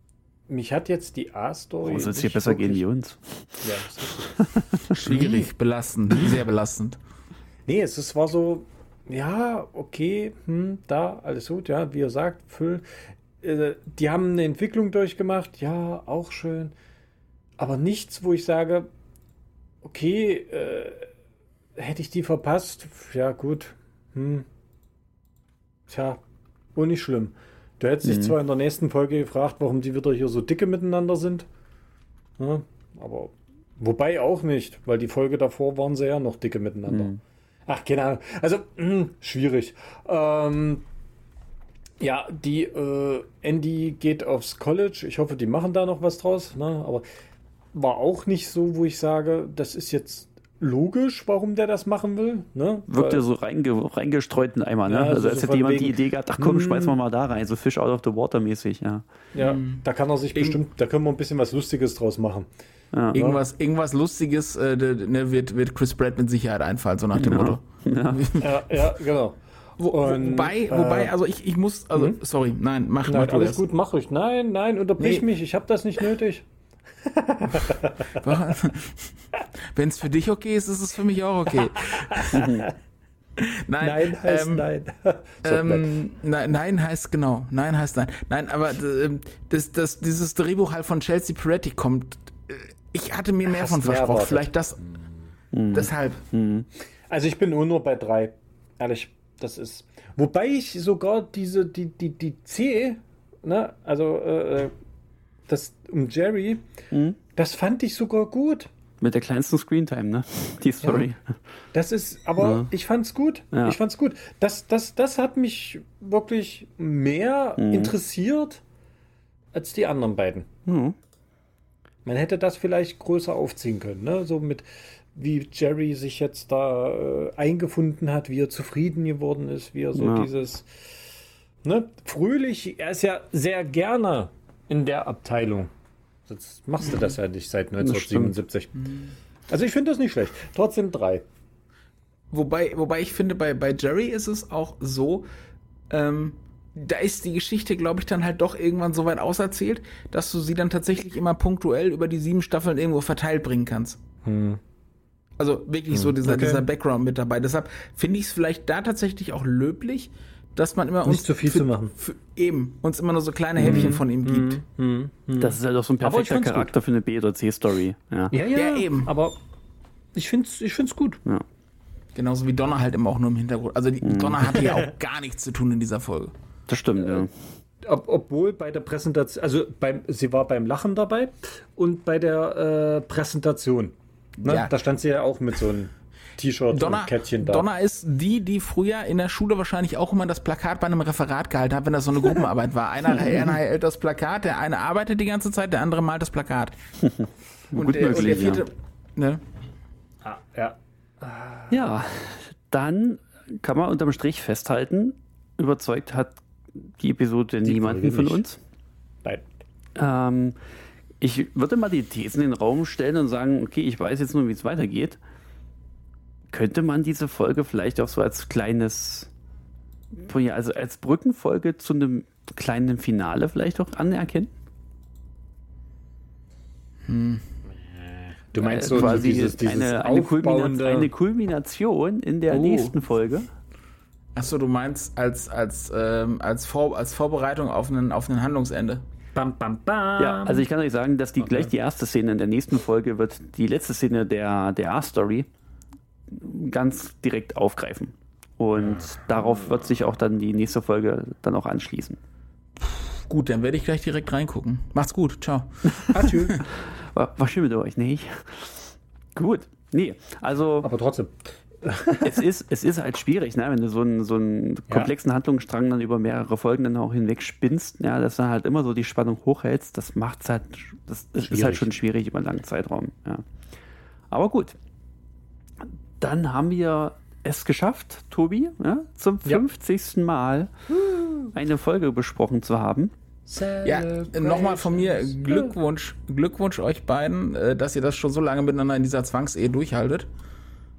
mich hat jetzt die A-Story. Warum soll es hier besser wirklich gehen wie uns? Ja, das ist schwierig, belastend, sehr belastend. Nee, es, es war so, ja, okay, hm, da, alles gut, ja, wie ihr sagt, Füll. Äh, die haben eine Entwicklung durchgemacht, ja, auch schön. Aber nichts, wo ich sage, okay, äh, hätte ich die verpasst, ja gut, hm, tja, oh, nicht schlimm. Du hättest dich mhm. zwar in der nächsten Folge gefragt, warum die wieder hier so dicke miteinander sind, ja, aber wobei auch nicht, weil die Folge davor waren sie ja noch dicke miteinander. Mhm. Ach, keine Ahnung. Also, mh, schwierig. Ähm, ja, die äh, Andy geht aufs College. Ich hoffe, die machen da noch was draus. Ne? Aber war auch nicht so, wo ich sage, das ist jetzt logisch, warum der das machen will. Ne? Wirkt ja so reinge reingestreut in Eimer. Ne? Ja, also, als so hätte jemand wegen, die Idee gehabt, ach komm, schmeißen wir mal da rein. So Fish out of the water mäßig. Ja, ja mhm. da kann er sich bestimmt, da können wir ein bisschen was Lustiges draus machen. Ja. Irgendwas, irgendwas Lustiges äh, ne, wird, wird Chris Pratt mit Sicherheit einfallen, so nach dem ja. Motto. Ja, ja, ja genau. Wo, Und, wobei, äh, wobei, also ich, ich muss, also, mhm. sorry, nein, mach mal. Alles erst. gut, mach ruhig. Nein, nein, unterbrich nee. mich, ich habe das nicht nötig. Wenn es für dich okay ist, ist es für mich auch okay. nein, nein heißt ähm, nein. ähm, nein. Nein heißt genau. Nein heißt nein. Nein, aber das, das, dieses Drehbuch halt von Chelsea Peretti kommt. Ich hatte mir mehr Hast von versprochen. Erwartet. Vielleicht das. Mhm. Deshalb. Mhm. Also ich bin nur bei drei. Ehrlich, das ist. Wobei ich sogar diese, die, die, die C, ne, also äh, das um Jerry, mhm. das fand ich sogar gut. Mit der kleinsten Screentime, ne? Die Story. Ja. Das ist, aber ja. ich fand's gut. Ja. Ich fand's gut. Das, das, das hat mich wirklich mehr mhm. interessiert als die anderen beiden. Mhm. Man hätte das vielleicht größer aufziehen können, ne? So mit, wie Jerry sich jetzt da äh, eingefunden hat, wie er zufrieden geworden ist, wie er so ja. dieses, ne? Fröhlich, er ist ja sehr gerne in der Abteilung. Sonst machst du das ja nicht seit neunzehnhundertsiebenundsiebzig. Also ich finde das nicht schlecht. Trotzdem drei. Wobei, wobei ich finde, bei, bei Jerry ist es auch so, ähm, da ist die Geschichte, glaube ich, dann halt doch irgendwann so weit auserzählt, dass du sie dann tatsächlich immer punktuell über die sieben Staffeln irgendwo verteilt bringen kannst. Hm. Also wirklich hm. so dieser, okay. dieser Background mit dabei. Deshalb finde ich es vielleicht da tatsächlich auch löblich, dass man immer nicht uns nicht zu viel für, zu machen. Für eben uns immer nur so kleine Häppchen mm, von ihm gibt. Mm, mm, das ist halt auch so ein perfekter Charakter gut. für eine B- oder C-Story. Ja. Ja, ja, ja, eben. Aber ich finde es ich find's gut. Ja. Genauso wie Donna halt immer auch nur im Hintergrund. Also die, mm. Donna hatte ja auch gar nichts zu tun in dieser Folge. Das stimmt, ja. Ob, obwohl bei der Präsentation, also beim, sie war beim Lachen dabei und bei der äh, Präsentation. Ne? Ja. Da stand sie ja auch mit so einem T-Shirt Donna, und Kettchen da. Donna ist die, die früher in der Schule wahrscheinlich auch immer das Plakat bei einem Referat gehalten hat, wenn das so eine Gruppenarbeit war. Einer, einer hält das Plakat, der eine arbeitet die ganze Zeit, der andere malt das Plakat. Und, Gut der, möglich, und der vierte... Ja. Ne? Ah, ja. Ja, dann kann man unterm Strich festhalten, überzeugt hat die Episode die niemanden von uns. Nein. Ähm, ich würde mal die Thesen in den Raum stellen und sagen, okay, ich weiß jetzt nur, wie es weitergeht. Könnte man diese Folge vielleicht auch so als kleines, also als Brückenfolge zu einem kleinen Finale vielleicht auch anerkennen? Hm. Du meinst so quasi dieses, dieses eine, eine, Kulmination, eine Kulmination in der oh. nächsten Folge? Achso, du meinst als, als, ähm, als, Vor, als Vorbereitung auf einen, auf ein Handlungsende? Bam, bam, bam. Ja, also ich kann euch sagen, dass die okay. gleich die erste Szene in der nächsten Folge wird die letzte Szene der, der A-Story ganz direkt aufgreifen. Und darauf wird sich auch dann die nächste Folge dann auch anschließen. Gut, dann werde ich gleich direkt reingucken. Macht's gut, ciao. Adieu. War, war schön mit euch, nicht? Gut, nee, also... Aber trotzdem. es, ist, es ist halt schwierig, ne? Wenn du so einen, so einen komplexen ja. Handlungsstrang dann über mehrere Folgen dann auch hinweg spinnst, ja, dass du halt immer so die Spannung hochhältst, das macht's halt, das ist halt schon schwierig über einen langen Zeitraum, ja. Aber gut. Dann haben wir es geschafft, Tobi, ja, zum ja. fünfzigsten Mal eine Folge besprochen zu haben. Ja, nochmal von mir Glückwunsch, Glückwunsch euch beiden, dass ihr das schon so lange miteinander in dieser Zwangsehe durchhaltet.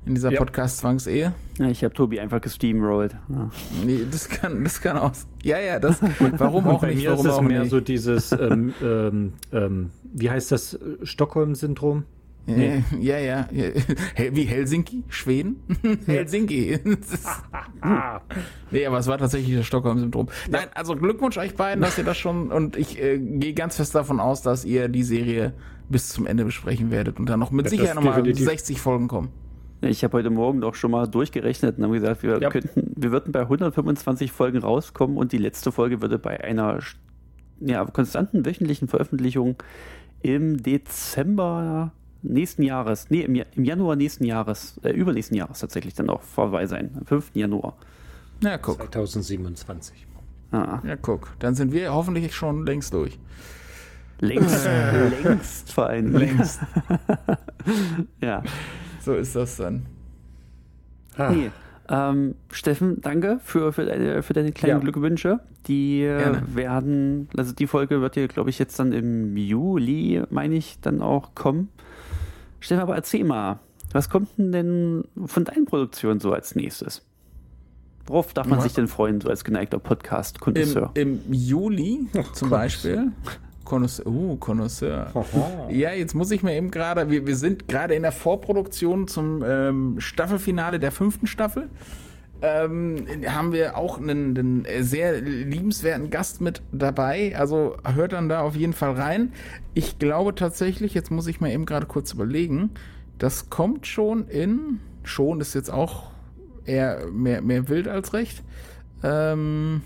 In dieser Ja. Podcast-Zwangsehe. Ja, ich habe Tobi einfach gesteamrollt. Ja. Nee, das kann, das kann aus. Ja, ja, das. Warum auch Bei nicht? mir Warum ist es auch mehr nicht? so dieses, ähm, ähm, ähm, wie heißt das, Stockholm-Syndrom? Nee. Ja, ja, ja. Hel- Wie Helsinki? Schweden? Helsinki. Das ist- nee, aber es war tatsächlich das Stockholm-Syndrom. Nein, also Glückwunsch euch beiden, dass ihr das schon, und ich äh, gehe ganz fest davon aus, dass ihr die Serie bis zum Ende besprechen werdet und dann noch mit Ja, Sicherheit das nochmal definitiv. sechzig Folgen kommen. Ich habe heute Morgen doch schon mal durchgerechnet und habe gesagt, wir, Ja. könnten, wir würden bei hundertfünfundzwanzig Folgen rauskommen und die letzte Folge würde bei einer ja, konstanten wöchentlichen Veröffentlichung im Dezember nächsten Jahres, nee, im, Ja- im Januar nächsten Jahres, äh, übernächsten Jahres tatsächlich dann auch vorbei sein, am fünften Januar. Ja, guck. zweitausendsiebenundzwanzig. Ah, Ja, guck. Dann sind wir hoffentlich schon längst durch. längst, längst vor allem. Längst. Ja. So ist das dann. Ah. Nee. Ähm, Steffen, danke für, für, deine, für deine kleinen Ja. Glückwünsche. Die äh, Gerne. werden, also die Folge wird hier, glaube ich, jetzt dann im Juli, meine ich, dann auch kommen. Steffen, aber erzähl mal, was kommt denn, denn von deinen Produktionen so als nächstes? Worauf darf man Was? sich denn freuen, so als geneigter Im, Podcast-Konnoisseur? Im Juli zum Connoisseur. Beispiel. Connoisseur. Uh, Connoisseur. Ja, jetzt muss ich mir eben gerade, wir, wir sind gerade in der Vorproduktion zum ähm, Staffelfinale der fünften Staffel. Ähm, haben wir auch einen, einen sehr liebenswerten Gast mit dabei. Also hört dann da auf jeden Fall rein. Ich glaube tatsächlich, jetzt muss ich mir eben gerade kurz überlegen, das kommt schon in, schon ist jetzt auch eher mehr, mehr wild als recht. Ähm,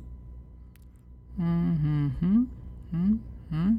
hm, hm, hm, hm.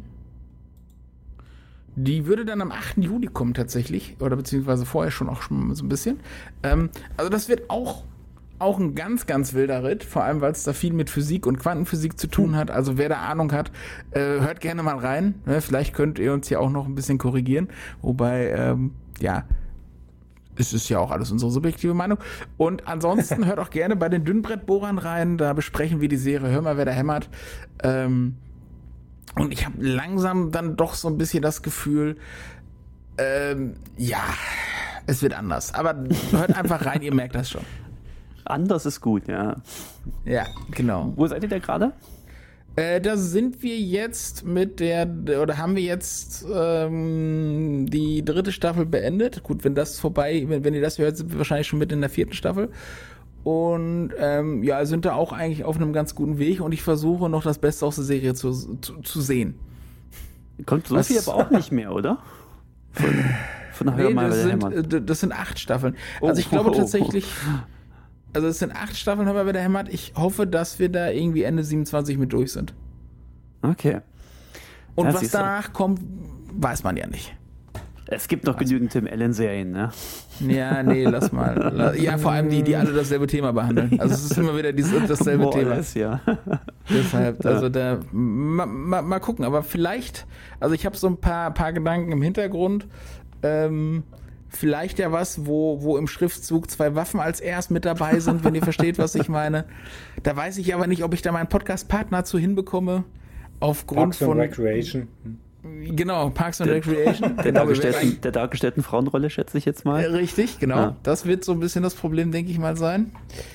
Die würde dann am achten Juli kommen tatsächlich, oder beziehungsweise vorher schon auch schon so ein bisschen. Ähm, also das wird auch, auch ein ganz, ganz wilder Ritt, vor allem weil es da viel mit Physik und Quantenphysik zu tun hat. Also wer da Ahnung hat, äh, hört gerne mal rein. Ne? Vielleicht könnt ihr uns hier auch noch ein bisschen korrigieren. Wobei, ähm, ja, es ist ja auch alles unsere subjektive Meinung. Und ansonsten hört auch gerne bei den Dünnbrettbohrern rein. Da besprechen wir die Serie Hör mal, wer da hämmert. Ähm, und ich habe langsam dann doch so ein bisschen das Gefühl, ähm, ja, es wird anders. Aber hört einfach rein, ihr merkt das schon. Anders ist gut, ja. Ja, genau. Wo seid ihr da gerade? Äh, da sind wir jetzt mit der, oder haben wir jetzt ähm, die dritte Staffel beendet. Gut, wenn das vorbei, wenn, wenn ihr das hört, sind wir wahrscheinlich schon mit in der vierten Staffel. Und ähm, ja, sind da auch eigentlich auf einem ganz guten Weg und ich versuche noch das Beste aus der Serie zu, zu, zu sehen. Kommt so Was? viel aber auch nicht mehr, oder? Von, von der Hör Nee, mal, das, wer da sind, hämmert. äh, das sind acht Staffeln. Oh, Also ich glaube oh, oh, tatsächlich, also es sind acht Staffeln, Hör mal, wer da hämmert. Ich hoffe, dass wir da irgendwie Ende siebenundzwanzig mit durch sind. Okay. Und Ja, was siehst du. danach kommt, weiß man ja nicht. Es gibt noch genügend Tim Allen-Serien, ne? Ja, nee, lass mal. La- Ja, vor allem die, die alle dasselbe Thema behandeln. Also es ist immer wieder dieses, dasselbe More or Thema. less, ja. Deshalb, also da, ma, ma, mal gucken. Aber vielleicht, also ich habe so ein paar, paar Gedanken im Hintergrund. Ähm, vielleicht ja was, wo, wo im Schriftzug zwei Waffen als erst mit dabei sind, wenn ihr versteht, was ich meine. Da weiß ich aber nicht, ob ich da meinen Podcast-Partner zu hinbekomme. Aufgrund Parks and von. Recreation. Genau, Parks and Recreation. Der Genau, wir werden dargestellten, der dargestellten Frauenrolle, schätze ich jetzt Äh, mal. Richtig, genau. Ja. Das wird so ein bisschen das Problem, denke ich mal, sein.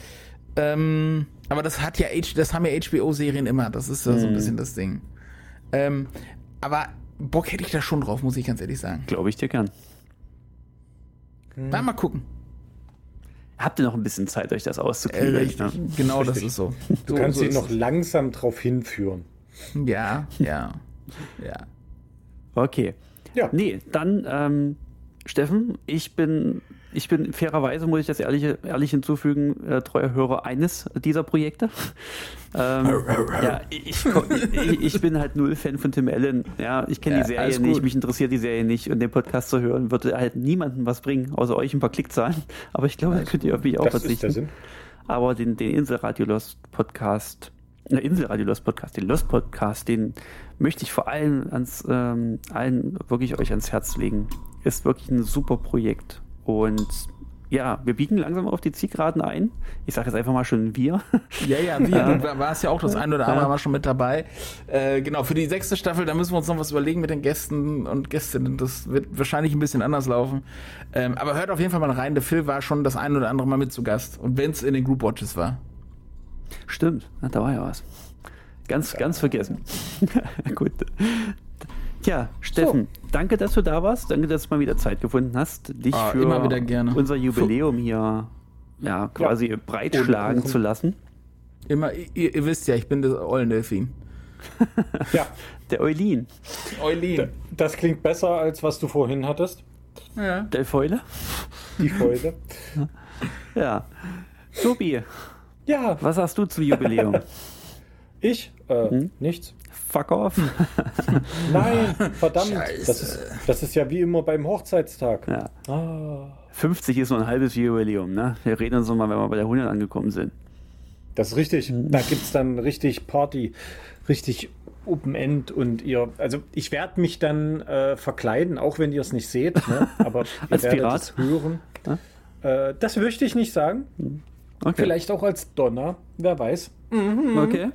Ähm, aber das hat ja H, das haben ja H B O-Serien immer. Das ist ja so ein Mhm. bisschen das Ding. Ähm, aber Bock hätte ich da schon drauf, muss ich ganz ehrlich sagen. Glaube ich dir gern. Na, mal gucken. Habt ihr noch ein bisschen Zeit, euch das Äh, auszukriegen? richtig. Ne? Genau, Richtig. das ist so. Du so, kannst so ihn ist noch langsam drauf hinführen. es. Ja, ja, ja. Okay. Ja. Nee, dann, ähm, Steffen, ich bin, ich bin fairerweise, muss ich das ehrlich, ehrlich hinzufügen, äh, treuer Hörer eines dieser Projekte. ähm, ja, ich, ich, ich bin halt null Fan von Tim Allen. Ja, ich kenne Ja, die Serie alles nicht, gut. mich interessiert die Serie nicht und den Podcast zu hören würde halt niemandem was bringen, außer euch ein paar Klickzahlen. Aber ich glaube, da könnt ihr auf mich auch Das ist der verzichten. Sinn. Aber den, den Inselradio Lost Podcast, äh, Inselradio Lost Podcast, den Lost Podcast, den möchte ich vor allem ans, ähm, allen wirklich euch ans Herz legen. Ist wirklich ein super Projekt und ja, wir biegen langsam auf die Zielgeraden ein. Ich sage jetzt einfach mal schon wir. Ja, ja, wir. Du warst ja auch das ein oder andere Mal schon mit dabei. Äh, genau, für die sechste Staffel, da müssen wir uns noch was überlegen mit den Gästen und Gästinnen. Das wird wahrscheinlich ein bisschen anders laufen. Ähm, aber hört auf jeden Fall mal rein. Der Phil war schon das ein oder andere Mal mit zu Gast. Und wenn es in den Group Watches war. Stimmt, na, da war ja was. Ganz, ganz vergessen. Gut. Tja, Steffen, so. Danke, dass du da warst. Danke, dass du mal wieder Zeit gefunden hast, dich ah, für immer wieder gerne. unser Jubiläum hier ja, quasi ja. breitschlagen zu lassen. Immer, ihr, ihr wisst ja, ich bin der Eulendelfin. Ja. Der Eulin. Eulin. Das klingt besser, als was du vorhin hattest. Ja. Der Fäule. Die Fäule. Ja. Tobi. Ja. Was hast du zum Jubiläum? Ich? Äh, hm? Nichts. Fuck off. Nein, verdammt. Das ist, das ist ja wie immer beim Hochzeitstag. Ja. Ah. fünfzig ist nur ein halbes Jubiläum, ne? Wir reden uns nochmal, wenn wir bei der hundert angekommen sind. Das ist richtig. Mhm. Da gibt es dann richtig Party, richtig Open End und ihr, also ich werde mich dann äh, verkleiden, auch wenn ihr es nicht seht, ne? Aber ihr als werdet Pirat? es hören. Ja? Äh, das möchte ich nicht sagen. Okay. Vielleicht auch als Donner, wer weiß. Mhm. Okay.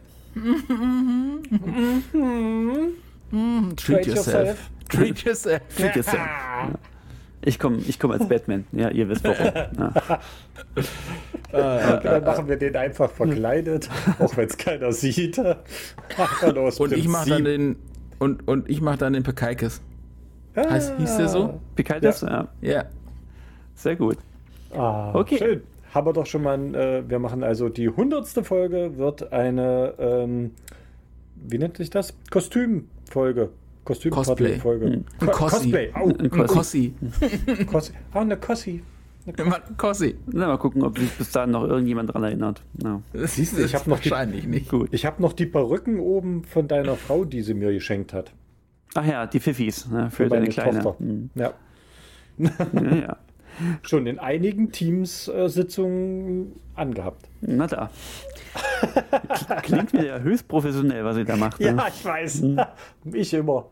Treat yourself. Treat yourself. Treat yourself. Ja. Ich komme ich komm als Batman. Ja, ihr wisst warum. Ja. Äh, okay. Dann machen wir den einfach verkleidet, auch wenn es keiner sieht. Los, und ich mache dann den und, und ich mache dann den Pekaikis. Ah. Heißt, hieß der so? Pekaikis? Ja. ja. Ja. Sehr gut. Ah, okay. Schön. Haben wir doch schon mal, ein, äh, wir machen also die hundertste Folge wird eine, ähm, wie nennt sich das? Kostümfolge. Kostümparty-Folge. Ein Ko Cosplay. Cosplay. Oh, ein Cossi. Cossi. Ah, eine Cossi. Immer Cossi. Na, mal gucken, ob sich bis dahin noch irgendjemand dran erinnert. Ja. Siehst du, ich habe noch die, wahrscheinlich nicht. Gut. Ich habe noch die Perücken oben von deiner Frau, die sie mir geschenkt hat. Ach ja, die Pfiffis, ne, für, für deine Kleine. Hm. Ja. ja, ja. Schon in einigen Teams-Sitzungen äh, angehabt. Na da. Klingt wieder höchst professionell, was sie da macht. Ja, ne? ich weiß. Hm. Ich immer.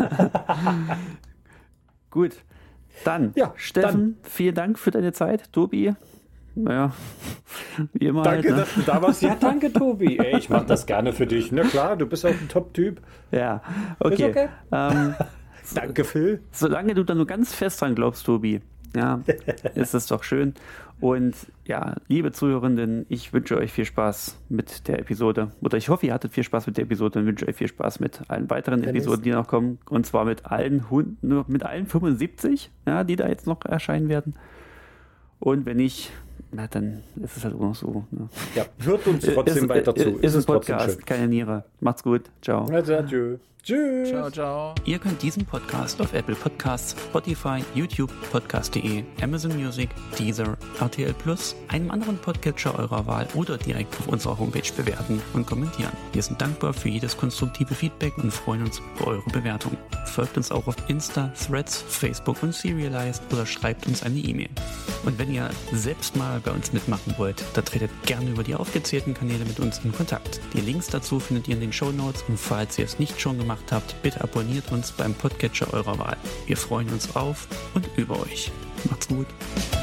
Gut. Dann, ja, Steffen, dann. vielen Dank für deine Zeit. Tobi, naja, wie immer. Danke, halt, ne? dass du da warst. Ja, danke, Tobi. Ey, ich mach das gerne für dich. Na klar, du bist auch ein Top-Typ. Ja, okay. Ist okay. Ähm, danke, Phil. Solange du da nur ganz fest dran glaubst, Tobi, ja, ist es doch schön. Und ja, liebe Zuhörenden, ich wünsche euch viel Spaß mit der Episode. Oder ich hoffe, ihr hattet viel Spaß mit der Episode und wünsche euch viel Spaß mit allen weiteren Dennis. Episoden, die noch kommen. Und zwar mit allen, mit allen fünfundsiebzig, ja, die da jetzt noch erscheinen werden. Und wenn nicht, na dann ist es halt auch noch so. Ne? Ja, hört uns trotzdem ist, weiter zu. Ist, ist ein Podcast, keine Niere. Macht's gut. Ciao. Also, adieu. Tschüss. Ciao, ciao. Ihr könnt diesen Podcast auf Apple Podcasts, Spotify, YouTube, Podcast punkt de, Amazon Music, Deezer, R T L Plus, einem anderen Podcatcher eurer Wahl oder direkt auf unserer Homepage bewerten und kommentieren. Wir sind dankbar für jedes konstruktive Feedback und freuen uns über eure Bewertung. Folgt uns auch auf Insta, Threads, Facebook und Serialized oder schreibt uns eine E-Mail. Und wenn ihr selbst mal bei uns mitmachen wollt, dann tretet gerne über die aufgezählten Kanäle mit uns in Kontakt. Die Links dazu findet ihr in den Shownotes und falls ihr es nicht schon gemacht habt, bitte abonniert uns beim Podcatcher eurer Wahl. Wir freuen uns auf und über euch. Macht's gut.